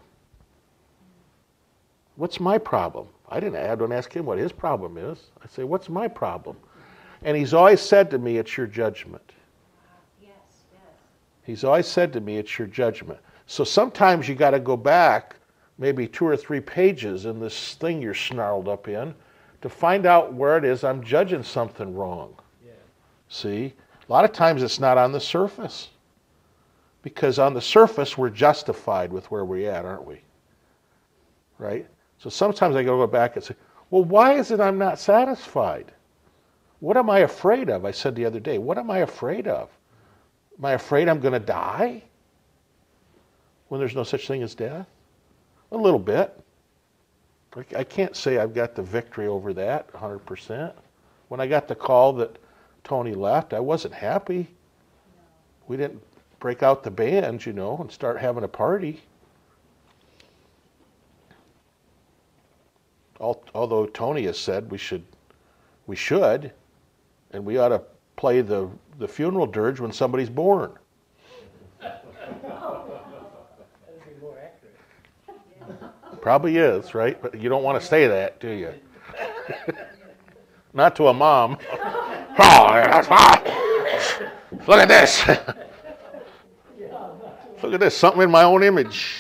What's my problem? I didn't I don't ask him what his problem is. I say, what's my problem? And he's always said to me, it's your judgment. Yes, yes. He's always said to me, it's your judgment. So sometimes you got to go back maybe two or three pages in this thing you're snarled up in to find out where it is I'm judging something wrong. Yeah. See? A lot of times it's not on the surface. Because on the surface we're justified with where we're at, aren't we? Right? So sometimes I go back and say, well, why is it I'm not satisfied? What am I afraid of? I said the other day, what am I afraid of? Am I afraid I'm going to die when there's no such thing as death? A little bit. I can't say I've got the victory over that one hundred percent. When I got the call that Tony left, I wasn't happy. We didn't break out the band, you know, and start having a party. Although Tony has said we should, we should, and we ought to play the, the funeral dirge when somebody's born. That'd be more accurate. Probably is, right? But you don't want to say that, do you? Not to a mom. Look at this. Look at this, something in my own image.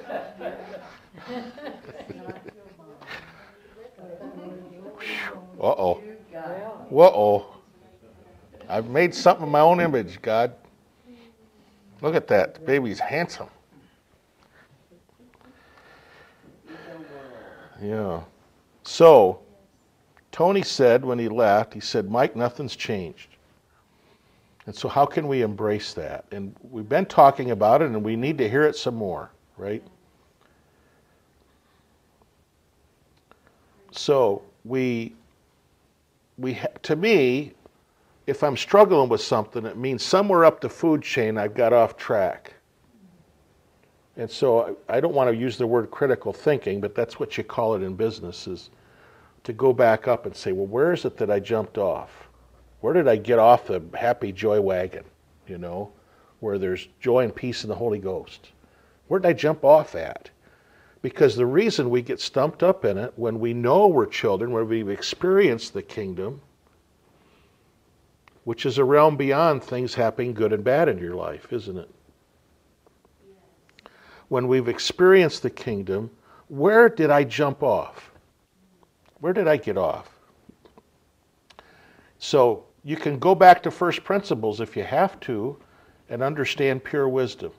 Uh-oh. Uh-oh. I've made something in my own image, God. Look at that. The baby's handsome. Yeah. So, Tony said when he left, he said, Mike, nothing's changed. And so how can we embrace that? And we've been talking about it, and we need to hear it some more, right? So, we... We ha- to me, if I'm struggling with something, it means somewhere up the food chain I've got off track. And so I, I don't want to use the word critical thinking, but that's what you call it in business, is to go back up and say, well, where is it that I jumped off? Where did I get off the happy joy wagon, you know, where there's joy and peace in the Holy Ghost? Where did I jump off at? Because the reason we get stumped up in it when we know we're children, when we've experienced the kingdom, which is a realm beyond things happening good and bad in your life, isn't it? Yes. When we've experienced the kingdom, where did I jump off? Where did I get off? So you can go back to first principles if you have to and understand pure wisdom.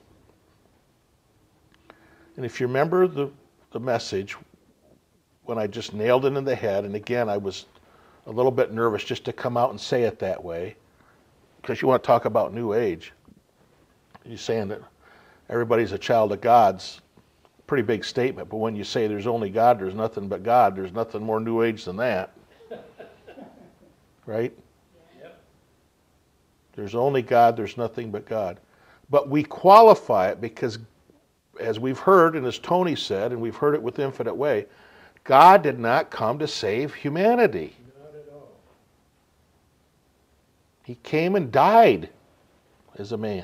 And if you remember the, the message, when I just nailed it in the head, and again, I was a little bit nervous just to come out and say it that way, because you want to talk about New Age. You're saying that everybody's a child of God's a pretty big statement, but when you say there's only God, there's nothing but God, there's nothing more New Age than that. Right? Yep. There's only God, there's nothing but God. But we qualify it because, as we've heard, and as Tony said, and we've heard it with Infinite Way, God did not come to save humanity. Not at all. He came and died as a man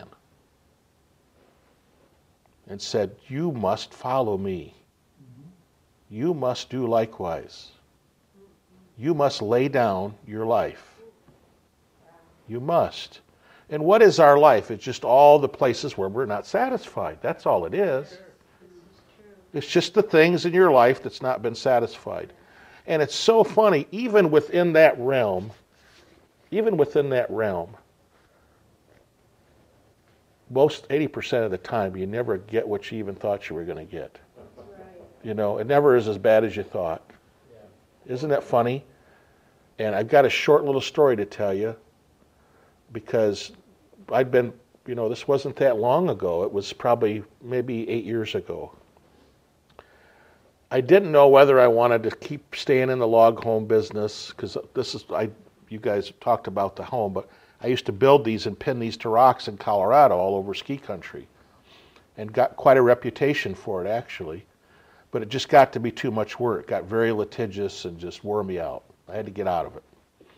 and said, you must follow me. You must do likewise. You must lay down your life. You must. And what is our life? It's just all the places where we're not satisfied. That's all it is. It's just the things in your life that's not been satisfied. And it's so funny, even within that realm, even within that realm, most eighty percent of the time, you never get what you even thought you were going to get. You know, it never is as bad as you thought. Isn't that funny? And I've got a short little story to tell you, because I'd been, you know, this wasn't that long ago. It was probably maybe eight years ago. I didn't know whether I wanted to keep staying in the log home business, because this is, I, you guys talked about the home, but I used to build these and pin these to rocks in Colorado all over ski country, and got quite a reputation for it, actually. But it just got to be too much work. It got very litigious and just wore me out. I had to get out of it.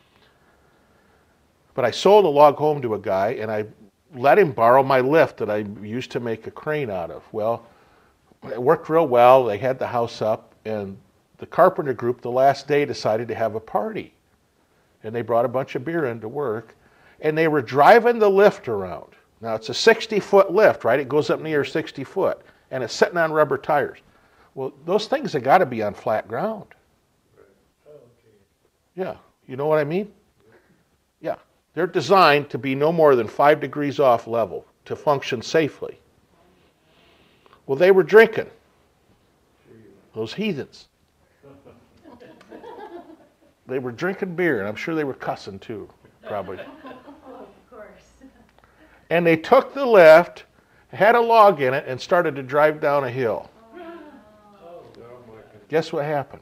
But I sold a log home to a guy, and I let him borrow my lift that I used to make a crane out of. Well, it worked real well. They had the house up, and the carpenter group the last day decided to have a party. And they brought a bunch of beer into work, and they were driving the lift around. Now, it's a sixty-foot lift, right? It goes up near sixty foot, and it's sitting on rubber tires. Well, those things have got to be on flat ground. Yeah, you know what I mean? Yeah, they're designed to be no more than five degrees off level to function safely. Well, they were drinking, those heathens. They were drinking beer, and I'm sure they were cussing too, probably. Of course. And they took the lift, had a log in it, and started to drive down a hill. Guess what happened?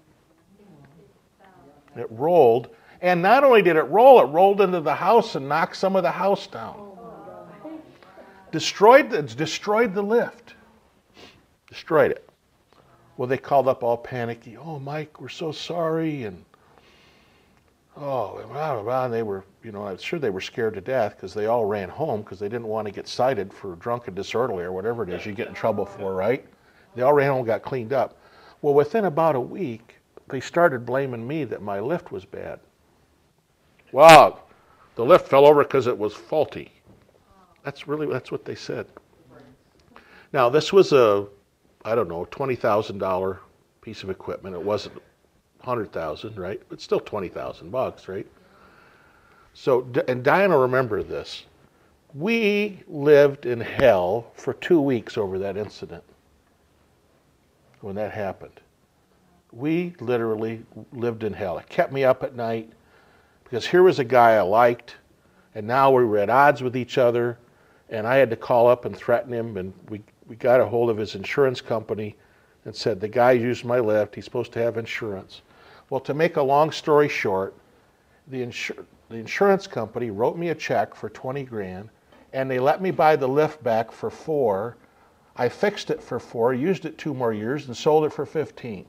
It rolled, and not only did it roll, it rolled into the house and knocked some of the house down. Destroyed the, destroyed the lift. Destroyed it. Well, they called up all panicky. Oh, Mike, we're so sorry. And oh, and blah, blah, blah. And they were, you know, I'm sure they were scared to death because they all ran home because they didn't want to get cited for drunk and disorderly or whatever it is you get in trouble for, right? They all ran home and got cleaned up. Well, within about a week, they started blaming me that my lift was bad. Wow, the lift fell over because it was faulty. That's really, that's what they said. Now, this was a, I don't know, twenty thousand dollars piece of equipment. It wasn't one hundred thousand dollars, right? But still twenty thousand bucks, right? So, and Diana, remember this. We lived in hell for two weeks over that incident. When that happened, we literally lived in hell. It kept me up at night because here was a guy I liked, and now we were at odds with each other, and I had to call up and threaten him, and we, we got a hold of his insurance company and said, the guy used my lift, he's supposed to have insurance. Well, to make a long story short, the, insur- the insurance company wrote me a check for twenty grand, and they let me buy the lift back for four. I fixed it for four, used it two more years, and sold it for fifteen.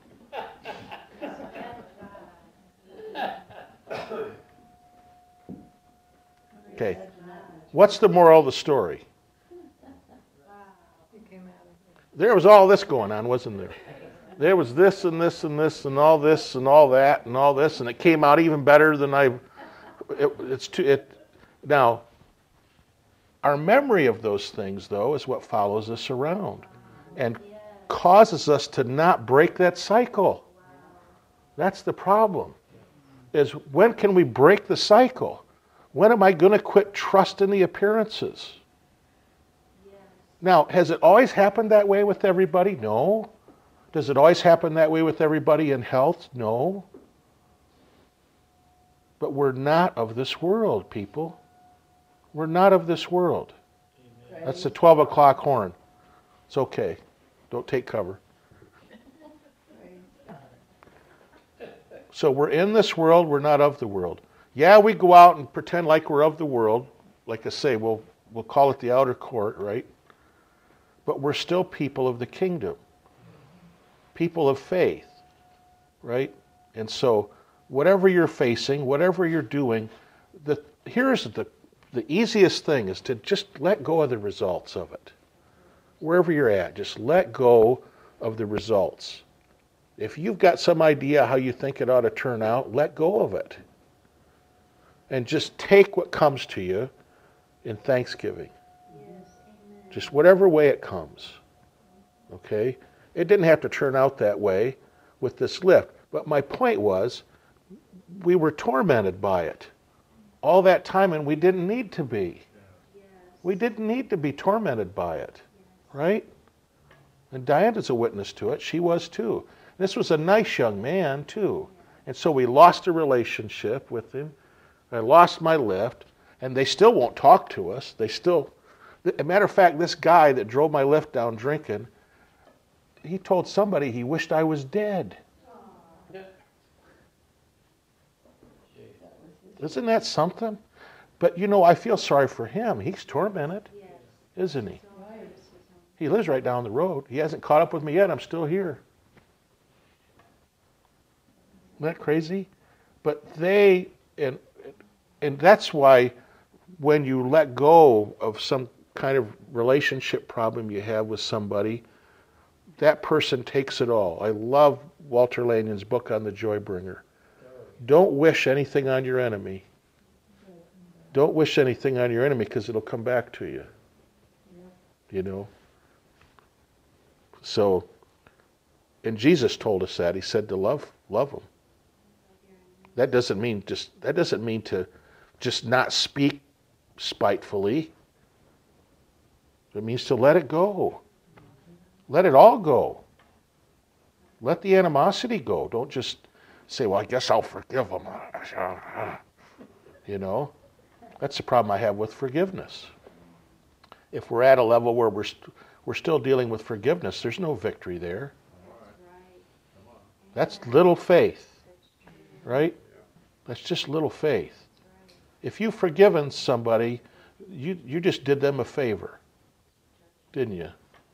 Okay. What's the moral of the story? There was all this going on, wasn't there? There was this and this and this and all this and all that and all this, and it came out even better than I. It, it's too. It now. Our memory of those things, though, is what follows us around and causes us to not break that cycle. That's the problem. Is when can we break the cycle? When am I going to quit trusting the appearances? Now, has it always happened that way with everybody? No. Does it always happen that way with everybody in health? No. But we're not of this world, people. We're not of this world. That's the twelve o'clock horn. It's okay. Don't take cover. So we're in this world, we're not of the world. Yeah, we go out and pretend like we're of the world. Like I say, we'll, we'll call it the outer court, right? But we're still people of the kingdom. People of faith, right? And so whatever you're facing, whatever you're doing, the here's the, the easiest thing is to just let go of the results of it. Wherever you're at, just let go of the results. If you've got some idea how you think it ought to turn out, let go of it. And just take what comes to you in thanksgiving. Yes, amen. Just whatever way it comes. Okay? It didn't have to turn out that way with this lift. But my point was, we were tormented by it all that time, and we didn't need to be. Yes. We didn't need to be tormented by it. Right? And Diana's a witness to it. She was too. This was a nice young man too. And so we lost a relationship with him. I lost my lift. And they still won't talk to us. They still... As a matter of fact, this guy that drove my lift down drinking, he told somebody he wished I was dead. Isn't that something? But you know, I feel sorry for him. He's tormented, Yes. isn't he? Right. He lives right down the road. He hasn't caught up with me yet. I'm still here. Isn't that crazy? But they, and and that's why when you let go of some kind of relationship problem you have with somebody, that person takes it all. I love Walter Lanion's book on the Joy Bringer. Don't wish anything on your enemy. Don't wish anything on your enemy because it'll come back to you. You know? So, and Jesus told us that. He said to love, love them. That doesn't mean just, that doesn't mean to just not speak spitefully. It means to let it go. Let it all go. Let the animosity go. Don't just say, well, I guess I'll forgive them. You know? That's the problem I have with forgiveness. If we're at a level where we're st- we're still dealing with forgiveness, there's no victory there. That's little faith. Right? That's just little faith. If you've forgiven somebody, you you just did them a favor. Didn't you?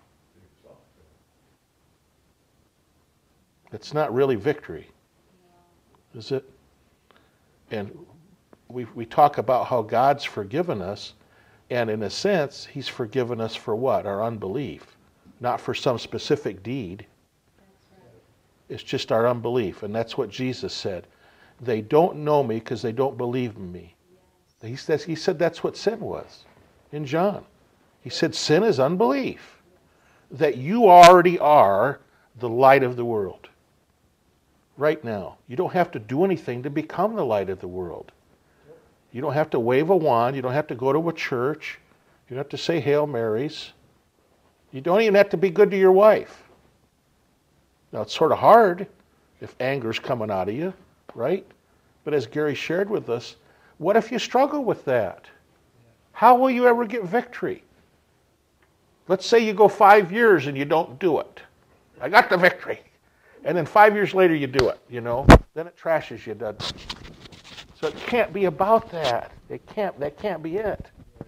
It's not really victory, is it? And we we talk about how God's forgiven us, and in a sense, He's forgiven us for what? Our unbelief, not for some specific deed. It's just our unbelief, and that's what Jesus said. They don't know me because they don't believe in me. He says, he said that's what sin was in John. He said sin is unbelief. That you already are the light of the world. Right now. You don't have to do anything to become the light of the world. You don't have to wave a wand. You don't have to go to a church. You don't have to say Hail Marys. You don't even have to be good to your wife. Now, it's sort of hard if anger's coming out of you, right? But as Gary shared with us, what if you struggle with that? How will you ever get victory? Let's say you go five years and you don't do it. I got the victory. And then five years later you do it, you know. Then it trashes you, doesn't it? So it can't be about that. It can't, that can't be it.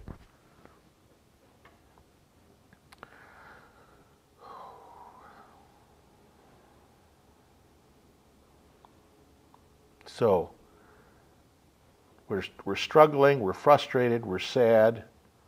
So, we're, we're struggling, we're frustrated, we're sad,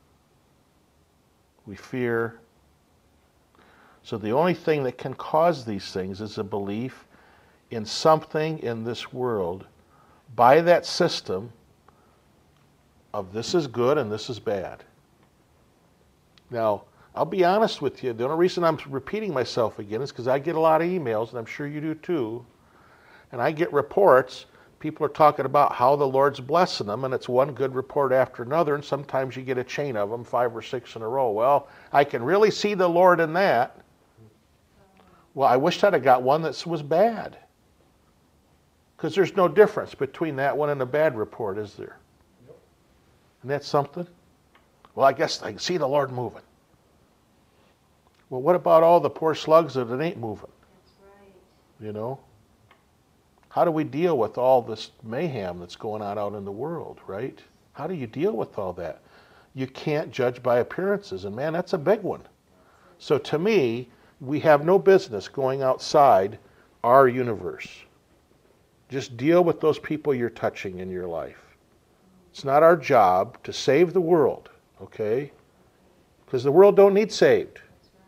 we fear. So the only thing that can cause these things is a belief in something in this world by that system of this is good and this is bad. Now, I'll be honest with you, the only reason I'm repeating myself again is because I get a lot of emails, and I'm sure you do too, and I get reports. People are talking about how the Lord's blessing them, and it's one good report after another, and sometimes you get a chain of them, five or six in a row. Well, I can really see the Lord in that. Well, I wish I'd have got one that was bad. Because there's no difference between that one and a bad report, is there? Isn't that something? Well, I guess I can see the Lord moving. Well, what about all the poor slugs that it ain't moving? That's right. You know? How do we deal with all this mayhem that's going on out in the world, right? How do you deal with all that? You can't judge by appearances, and man, that's a big one. So to me, we have no business going outside our universe. Just deal with those people you're touching in your life. It's not our job to save the world, okay? Because the world don't need saved.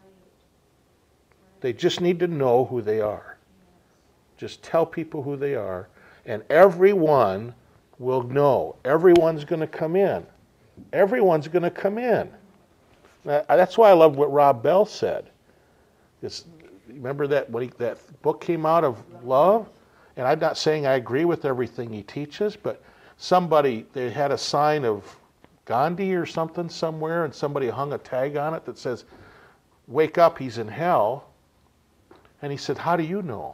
They just need to know who they are. Just tell people who they are, and everyone will know. Everyone's going to come in. Everyone's going to come in. That's why I love what Rob Bell said. It's, remember that when he, that book came out of love? And I'm not saying I agree with everything he teaches, but somebody, they had a sign of Gandhi or something somewhere, and somebody hung a tag on it that says, "Wake up, he's in hell." And he said, "How do you know?"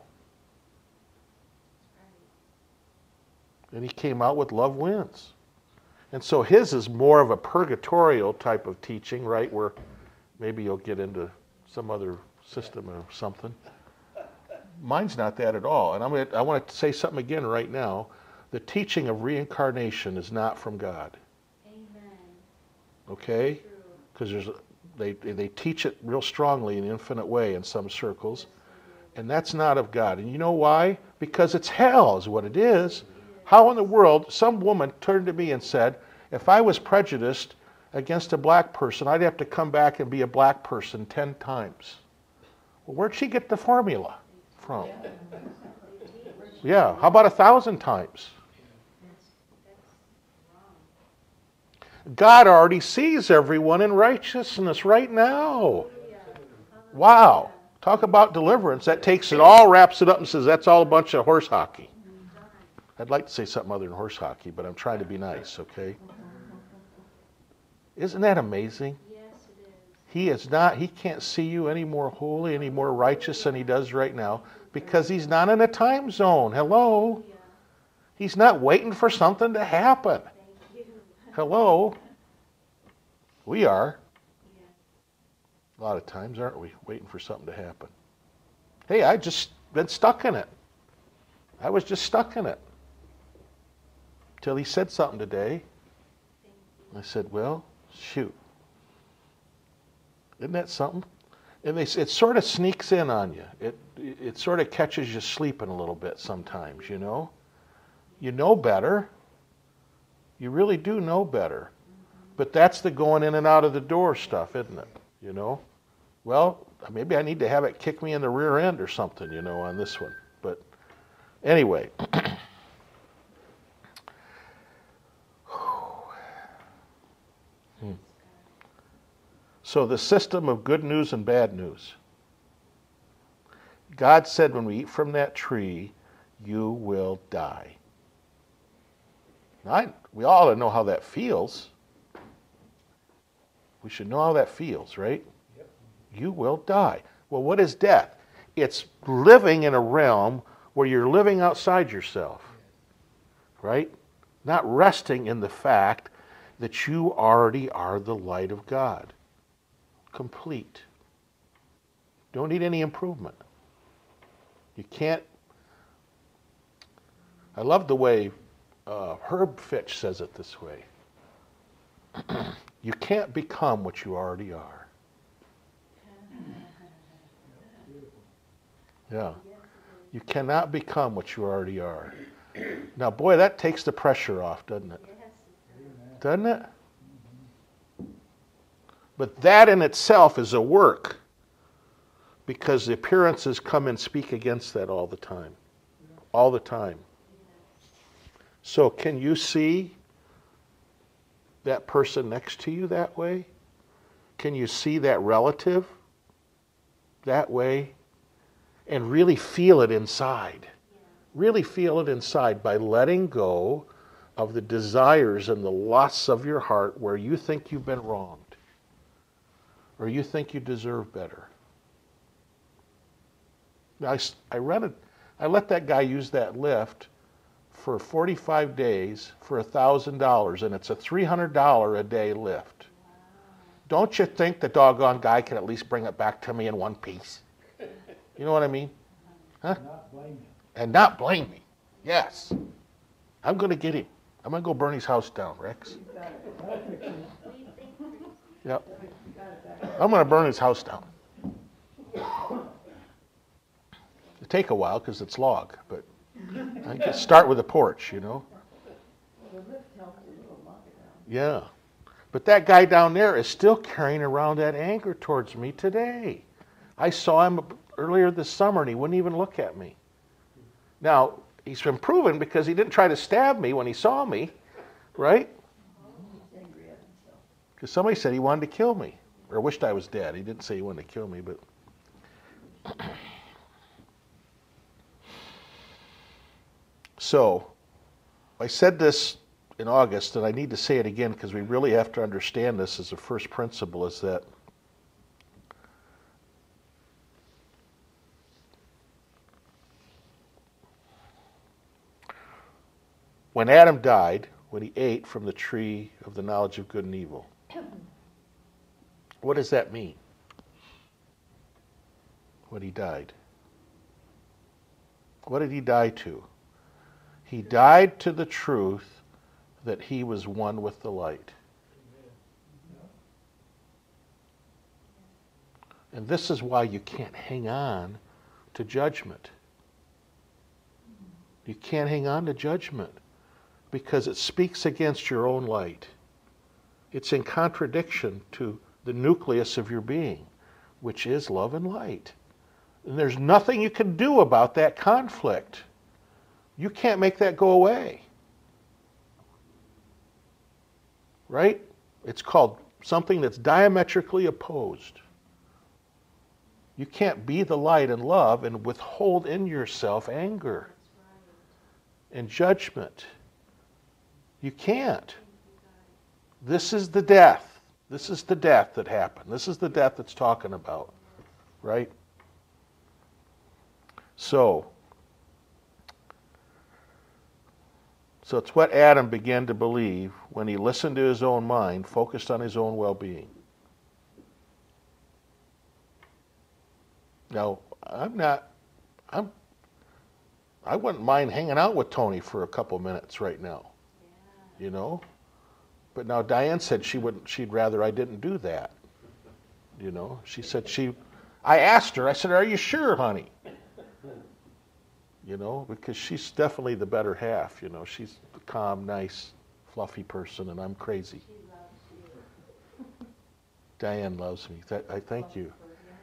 And he came out with Love Wins. And so his is more of a purgatorial type of teaching, right, where maybe you'll get into some other system or something. Mine's not that at all. And I'm gonna, I want to say something again right now. The teaching of reincarnation is not from God. Amen. Okay? Because there's they they teach it real strongly in an infinite way in some circles. And that's not of God. And you know why? Because it's hell is what it is. How in the world, some woman turned to me and said, if I was prejudiced against a black person, I'd have to come back and be a black person ten times. Well, where'd she get the formula from? Yeah, how about a thousand times? God already sees everyone in righteousness right now. Wow. Talk about deliverance. That takes it all, wraps it up, and says that's all a bunch of horse hockey. I'd like to say something other than horse hockey, but I'm trying to be nice, okay? Isn't that amazing? Yes, it is. He is not, he can't see you any more holy, any more righteous than he does right now because he's not in a time zone. Hello? He's not waiting for something to happen. Thank you. Hello? We are. Yeah. A lot of times, aren't we? Waiting for something to happen. Hey, I just been stuck in it. I was just stuck in it. Till he said something today. I said, well, shoot. Isn't that something? And they, it sort of sneaks in on you. It, it, it sort of catches you sleeping a little bit sometimes, you know? You know better. You really do know better. But that's the going in and out of the door stuff, isn't it? You know? Well, maybe I need to have it kick me in the rear end or something, you know, on this one. But anyway. hmm. So the system of good news and bad news. God said when we eat from that tree, you will die. Now, I, we all know how that feels. We should know how that feels, right? Yep. You will die. Well, what is death? It's living in a realm where you're living outside yourself, right? Not resting in the fact that you already are the light of God. Complete. Don't need any improvement. You can't. I love the way uh, Herb Fitch says it this way. You can't become what you already are. Yeah. You cannot become what you already are. Now, boy, that takes the pressure off, doesn't it? Doesn't it? But that in itself is a work because the appearances come and speak against that all the time. All the time. So can you see that person next to you that way? Can you see that relative that way? And really feel it inside. Really feel it inside by letting go of the desires and the lusts of your heart where you think you've been wronged. Or you think you deserve better. I, I rented, I let that guy use that lift for forty-five days for one thousand dollars, and it's a three hundred dollars a day lift. Wow. Don't you think the doggone guy can at least bring it back to me in one piece? You know what I mean? Huh? Not blame you. And not blame me. Yes. I'm going to get him. I'm going to go burn his house down, Rex. Yep. I'm going to burn his house down. It'll take a while because it's log, but I can start with a porch, you know. The lift helped a little. Yeah. But that guy down there is still carrying around that anger towards me today. I saw him earlier this summer and he wouldn't even look at me. Now, he's been proven because he didn't try to stab me when he saw me, right? Because somebody said he wanted to kill me, or wished I was dead. He didn't say he wanted to kill me, but... So, I said this in August, and I need to say it again because we really have to understand this as a first principle, is that when Adam died, when he ate from the tree of the knowledge of good and evil, what does that mean? When he died. What did he die to? He died to the truth that he was one with the light. And this is why you can't hang on to judgment. You can't hang on to judgment because it speaks against your own light. It's in contradiction to the nucleus of your being, which is love and light. And there's nothing you can do about that conflict. You can't make that go away. Right? It's called something that's diametrically opposed. You can't be the light and love and withhold in yourself anger and judgment. You can't. This is the death. This is the death that happened. This is the death that's talking about. Right? So, so it's what Adam began to believe when he listened to his own mind, focused on his own well-being. Now, I'm not, I'm, I wouldn't mind hanging out with Tony for a couple minutes right now, you know? But now Diane said she wouldn't, she'd rather I didn't do that, you know? She said she, I asked her, I said, are you sure, honey? You know, because she's definitely the better half, you know. She's the calm, nice, fluffy person, and I'm crazy. She loves you. Diane loves me. Th- I thank you.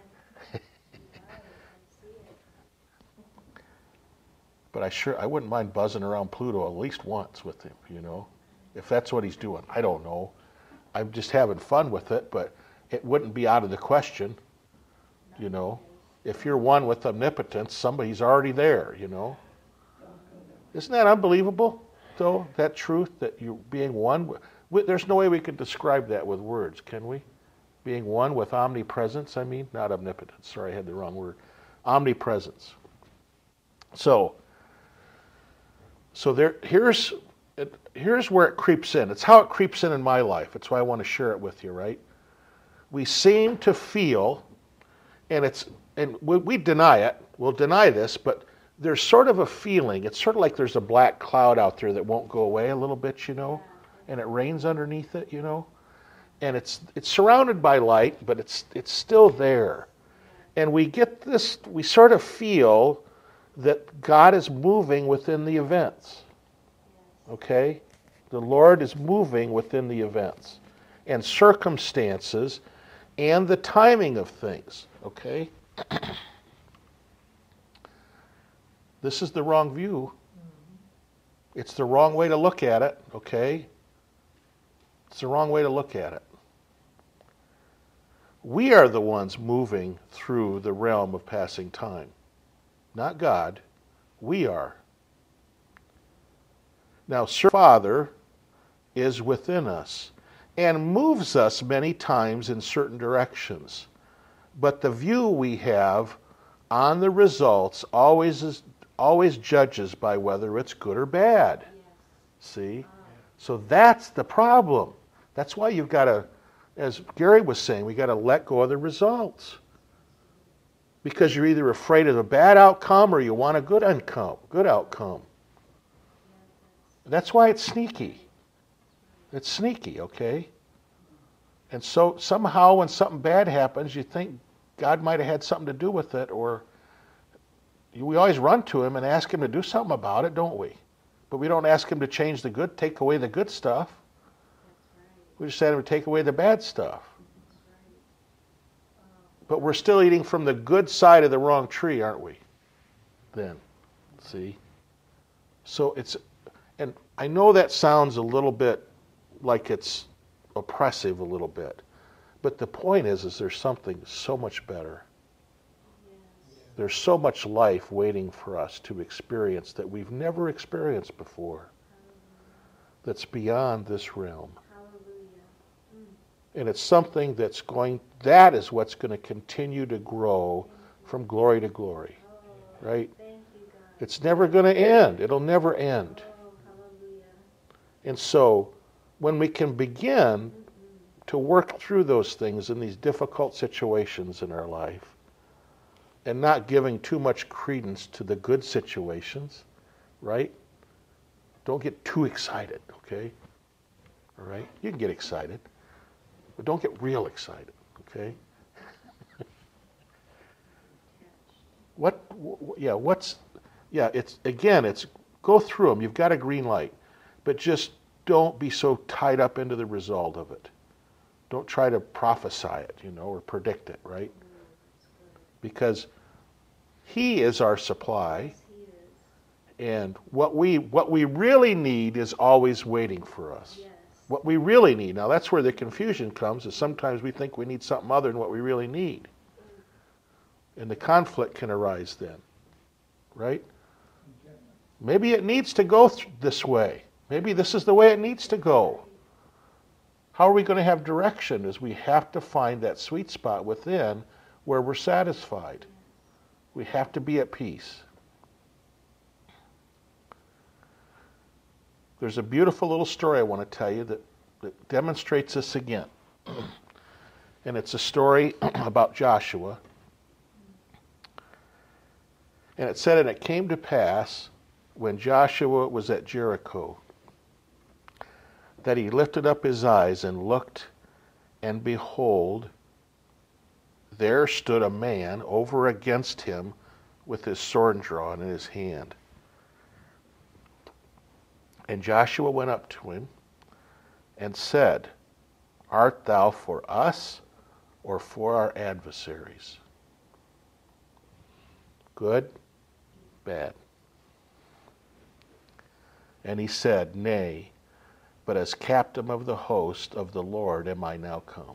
But I sure, I wouldn't mind buzzing around Pluto at least once with him, you know. If that's what he's doing, I don't know. I'm just having fun with it, but it wouldn't be out of the question, you know. If you're one with omnipotence, somebody's already there, you know. Isn't that unbelievable, though, that truth, that you're being one? With, there's no way we could describe that with words, can we? Being one with omnipresence, I mean, not omnipotence. Sorry, I had the wrong word. Omnipresence. So, so there, here's, it, here's where it creeps in. It's how it creeps in in my life. It's why I want to share it with you, right? We seem to feel, and it's, and we, we deny it, we'll deny this, but there's sort of a feeling, it's sort of like there's a black cloud out there that won't go away a little bit, you know, and it rains underneath it, you know, and it's it's surrounded by light, but it's it's still there. And we get this, we sort of feel that God is moving within the events, okay? The Lord is moving within the events and circumstances and the timing of things, okay? This is the wrong view. It's the wrong way to look at it, okay? It's the wrong way to look at it. We are the ones moving through the realm of passing time. Not God. We are. Now, Sir Father is within us and moves us many times in certain directions. But the view we have on the results always is, always judges by whether it's good or bad. Yes. See? So that's the problem. That's why you've got to, as Gary was saying, we got to let go of the results. Because you're either afraid of a bad outcome or you want a good outcome. Good outcome. That's why it's sneaky. It's sneaky, okay? And so somehow when something bad happens, you think God might have had something to do with it, or we always run to him and ask him to do something about it, don't we? But we don't ask him to change the good, take away the good stuff. We just had him take away the bad stuff. But we're still eating from the good side of the wrong tree, aren't we? Then, see? So it's, and I know that sounds a little bit like it's oppressive a little bit. But the point is, is there's something so much better. Yes. There's so much life waiting for us to experience that we've never experienced before. That's beyond this realm. Hallelujah. Mm. And it's something that's going, that is what's going to continue to grow from glory to glory. Oh, Right? thank you, God. It's never going to end. It'll never end. Oh, hallelujah. And so when we can begin to work through those things in these difficult situations in our life and not giving too much credence to the good situations, right? Don't get too excited, okay? All right? You can get excited, but don't get real excited, okay? What, wh- yeah, what's, yeah, it's, again, it's, go through them. You've got a green light, but just don't be so tied up into the result of it. Don't try to prophesy it, you know, or predict it, right? Because He is our supply, Yes, He is. and what we what we really need is always waiting for us. Yes. What we really need, now that's where the confusion comes, is sometimes we think we need something other than what we really need. And the conflict can arise then, right? Maybe it needs to go th- this way. Maybe this is the way it needs to go. How are we going to have direction? Is we have to find that sweet spot within where we're satisfied. We have to be at peace. There's a beautiful little story I want to tell you that, that demonstrates this again. And it's a story about Joshua. And it said, and it came to pass when Joshua was at Jericho that he lifted up his eyes and looked, and behold, there stood a man over against him with his sword drawn in his hand. And Joshua went up to him and said, Art thou for us or for our adversaries? Good, bad. And he said, Nay, but as captain of the host of the Lord am I now come.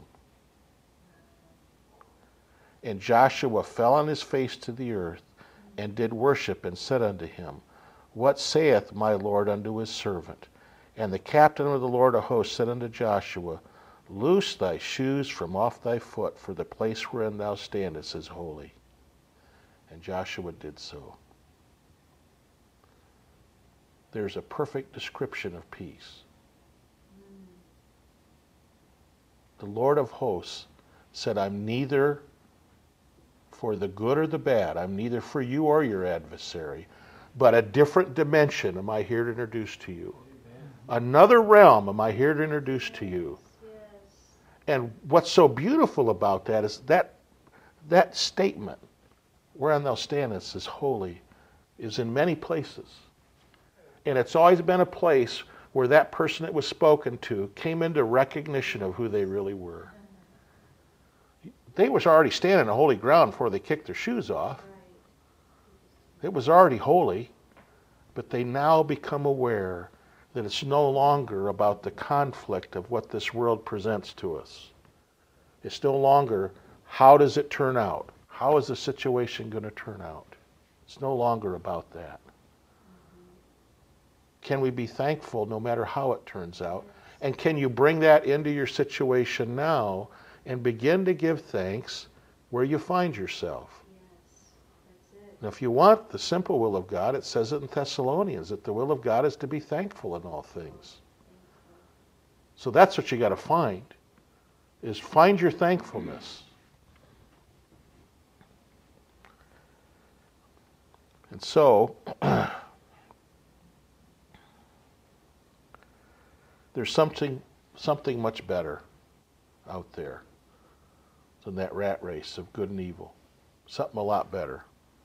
And Joshua fell on his face to the earth, and did worship, and said unto him, What saith my Lord unto his servant? And the captain of the Lord of hosts said unto Joshua, Loose thy shoes from off thy foot, for the place wherein thou standest is holy. And Joshua did so. There's a perfect description of peace. The Lord of hosts said, I'm neither for the good or the bad. I'm neither for you or your adversary. But a different dimension am I here to introduce to you. Another realm am I here to introduce to you. Yes. And what's so beautiful about that is that that statement, whereon thou standest is holy, is in many places. And it's always been a place where that person that was spoken to came into recognition of who they really were. They was already standing on holy ground before they kicked their shoes off. Right. It was already holy, but they now become aware that it's no longer about the conflict of what this world presents to us. It's no longer, how does it turn out? How is the situation going to turn out? It's no longer about that. Can we be thankful no matter how it turns out? And can you bring that into your situation now and begin to give thanks where you find yourself? Yes. That's it. Now, if you want the simple will of God, it says it in Thessalonians, that the will of God is to be thankful in all things. So that's what you got to find, is find your thankfulness. And so, there's something something much better out there than that rat race of good and evil. Something a lot better.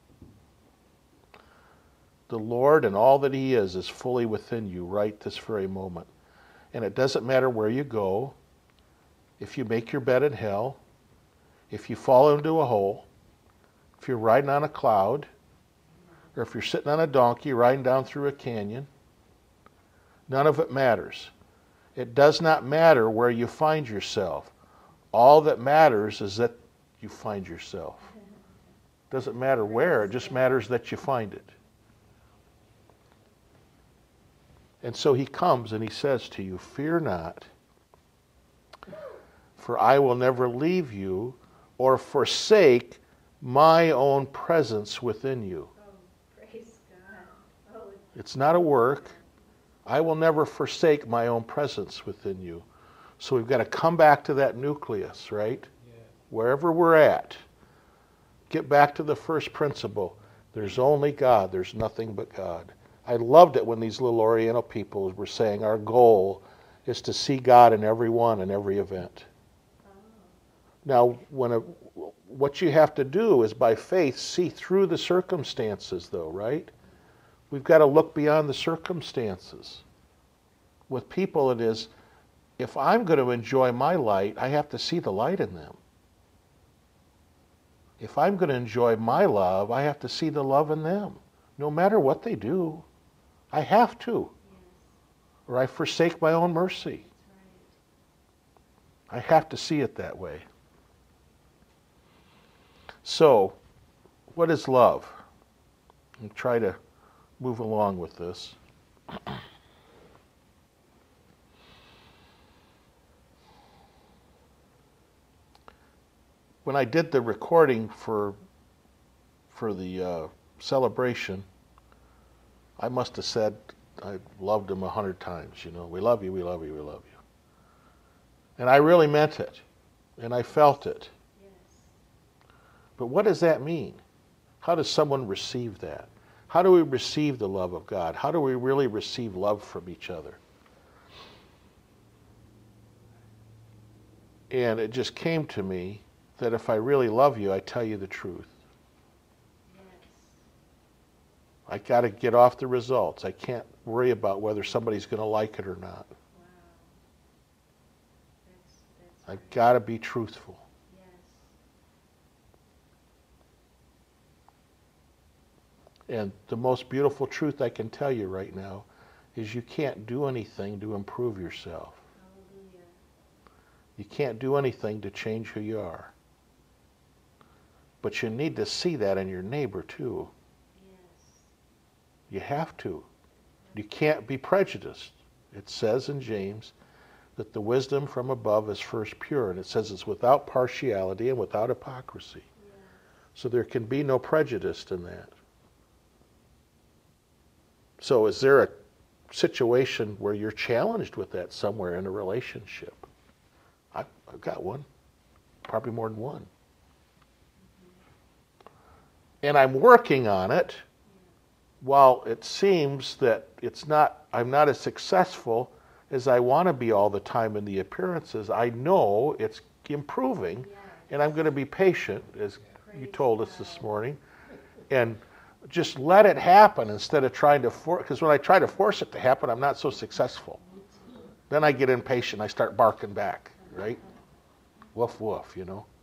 The Lord and all that He is is fully within you right this very moment. And it doesn't matter where you go. if you make your bed in hell, if you fall into a hole, if you're riding on a cloud, or if you're sitting on a donkey riding down through a canyon, none of it matters. It does not matter where you find yourself. All that matters is that you find yourself. It doesn't matter where, it just matters that you find it. And so he comes and he says to you, fear not, for I will never leave you or forsake my own presence within you. Oh, praise God. Oh, It's not a work. I will never forsake my own presence within you. So we've got to come back to that nucleus, right? Yeah. Wherever we're at, get back to the first principle. There's only God. There's nothing but God. I loved it when these little Oriental people were saying our goal is to see God in everyone and every event. Now, when a, what you have to do is by faith see through the circumstances, though, right? We've got to look beyond the circumstances. With people, it is, if I'm going to enjoy my light, I have to see the light in them. If I'm going to enjoy my love, I have to see the love in them, no matter what they do. I have to, or I forsake my own mercy. I have to see it that way. So, what is love? I'll try to move along with this. When I did the recording for for the uh, celebration, I must have said I loved him a hundred times. You know, we love you, we love you, we love you. And I really meant it, and I felt it. yes. But what does that mean? How does someone receive that? How do we receive the love of God? How do we really receive love from each other? And it just came to me that if I really love you, I tell you the truth. Yes. I got to get off the results. I can't worry about whether somebody's going to like it or not. Wow. That's, that's I've right. got to be truthful. Yes. And the most beautiful truth I can tell you right now is you can't do anything to improve yourself. Hallelujah. You can't do anything to change who you are. But you need to see that in your neighbor too. Yes. You have to. You can't be prejudiced. It says in James that the wisdom from above is first pure, and it says it's without partiality and without hypocrisy. Yes. So there can be no prejudice in that. So is there a situation where you're challenged with that somewhere in a relationship? I've, I've got one, probably more than one. And I'm working on it. While it seems that it's not, I'm not as successful as I want to be all the time in the appearances, I know it's improving, Yes. and I'm going to be patient, as you told us this morning, and just let it happen instead of trying to force, because when I try to force it to happen, I'm not so successful. Then I get impatient, I start barking back, right? Woof, woof, you know.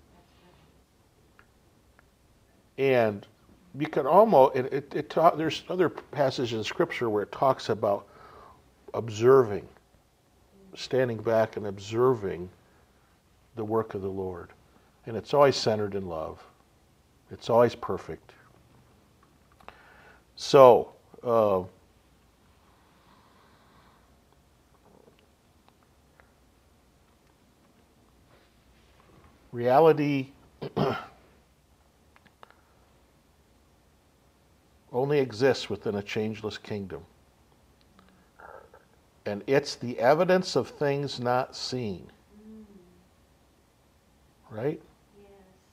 And you can almost, it, it, it ta- there's other passages in Scripture where it talks about observing, standing back and observing the work of the Lord. And it's always centered in love. It's always perfect. So, uh, reality only exists within a changeless kingdom. And it's the evidence of things not seen. Mm. Right? Yes.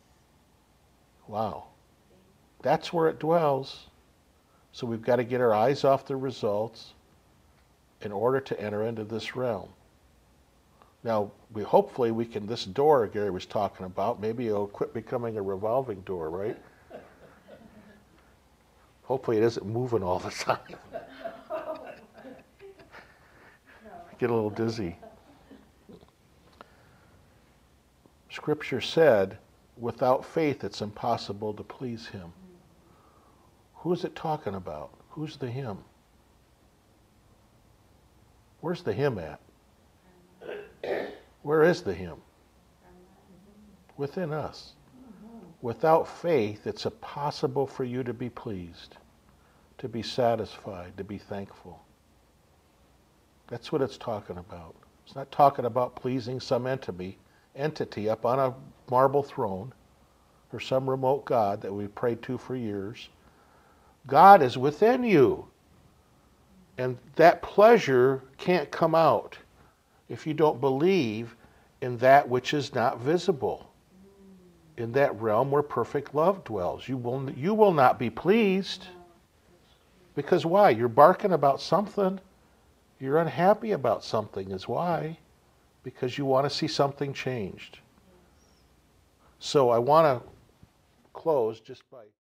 Wow. That's where it dwells. So we've got to get our eyes off the results in order to enter into this realm. Now, we hopefully we can, this door Gary was talking about, maybe it'll quit becoming a revolving door, right? Hopefully it isn't moving all the time. Get a little dizzy. Scripture said, without faith it's impossible to please him. Who's it talking about? Who's the him? Where's the him at? Where is the him? Within us. Without faith, it's impossible for you to be pleased, to be satisfied, to be thankful. That's what it's talking about. It's not talking about pleasing some entity, entity up on a marble throne or some remote God that we've prayed to for years. God is within you. And that pleasure can't come out if you don't believe in that which is not visible. In that realm where perfect love dwells. You will, you will not be pleased. Because why? You're barking about something. You're unhappy about something is why. Because you want to see something changed. So I want to close just by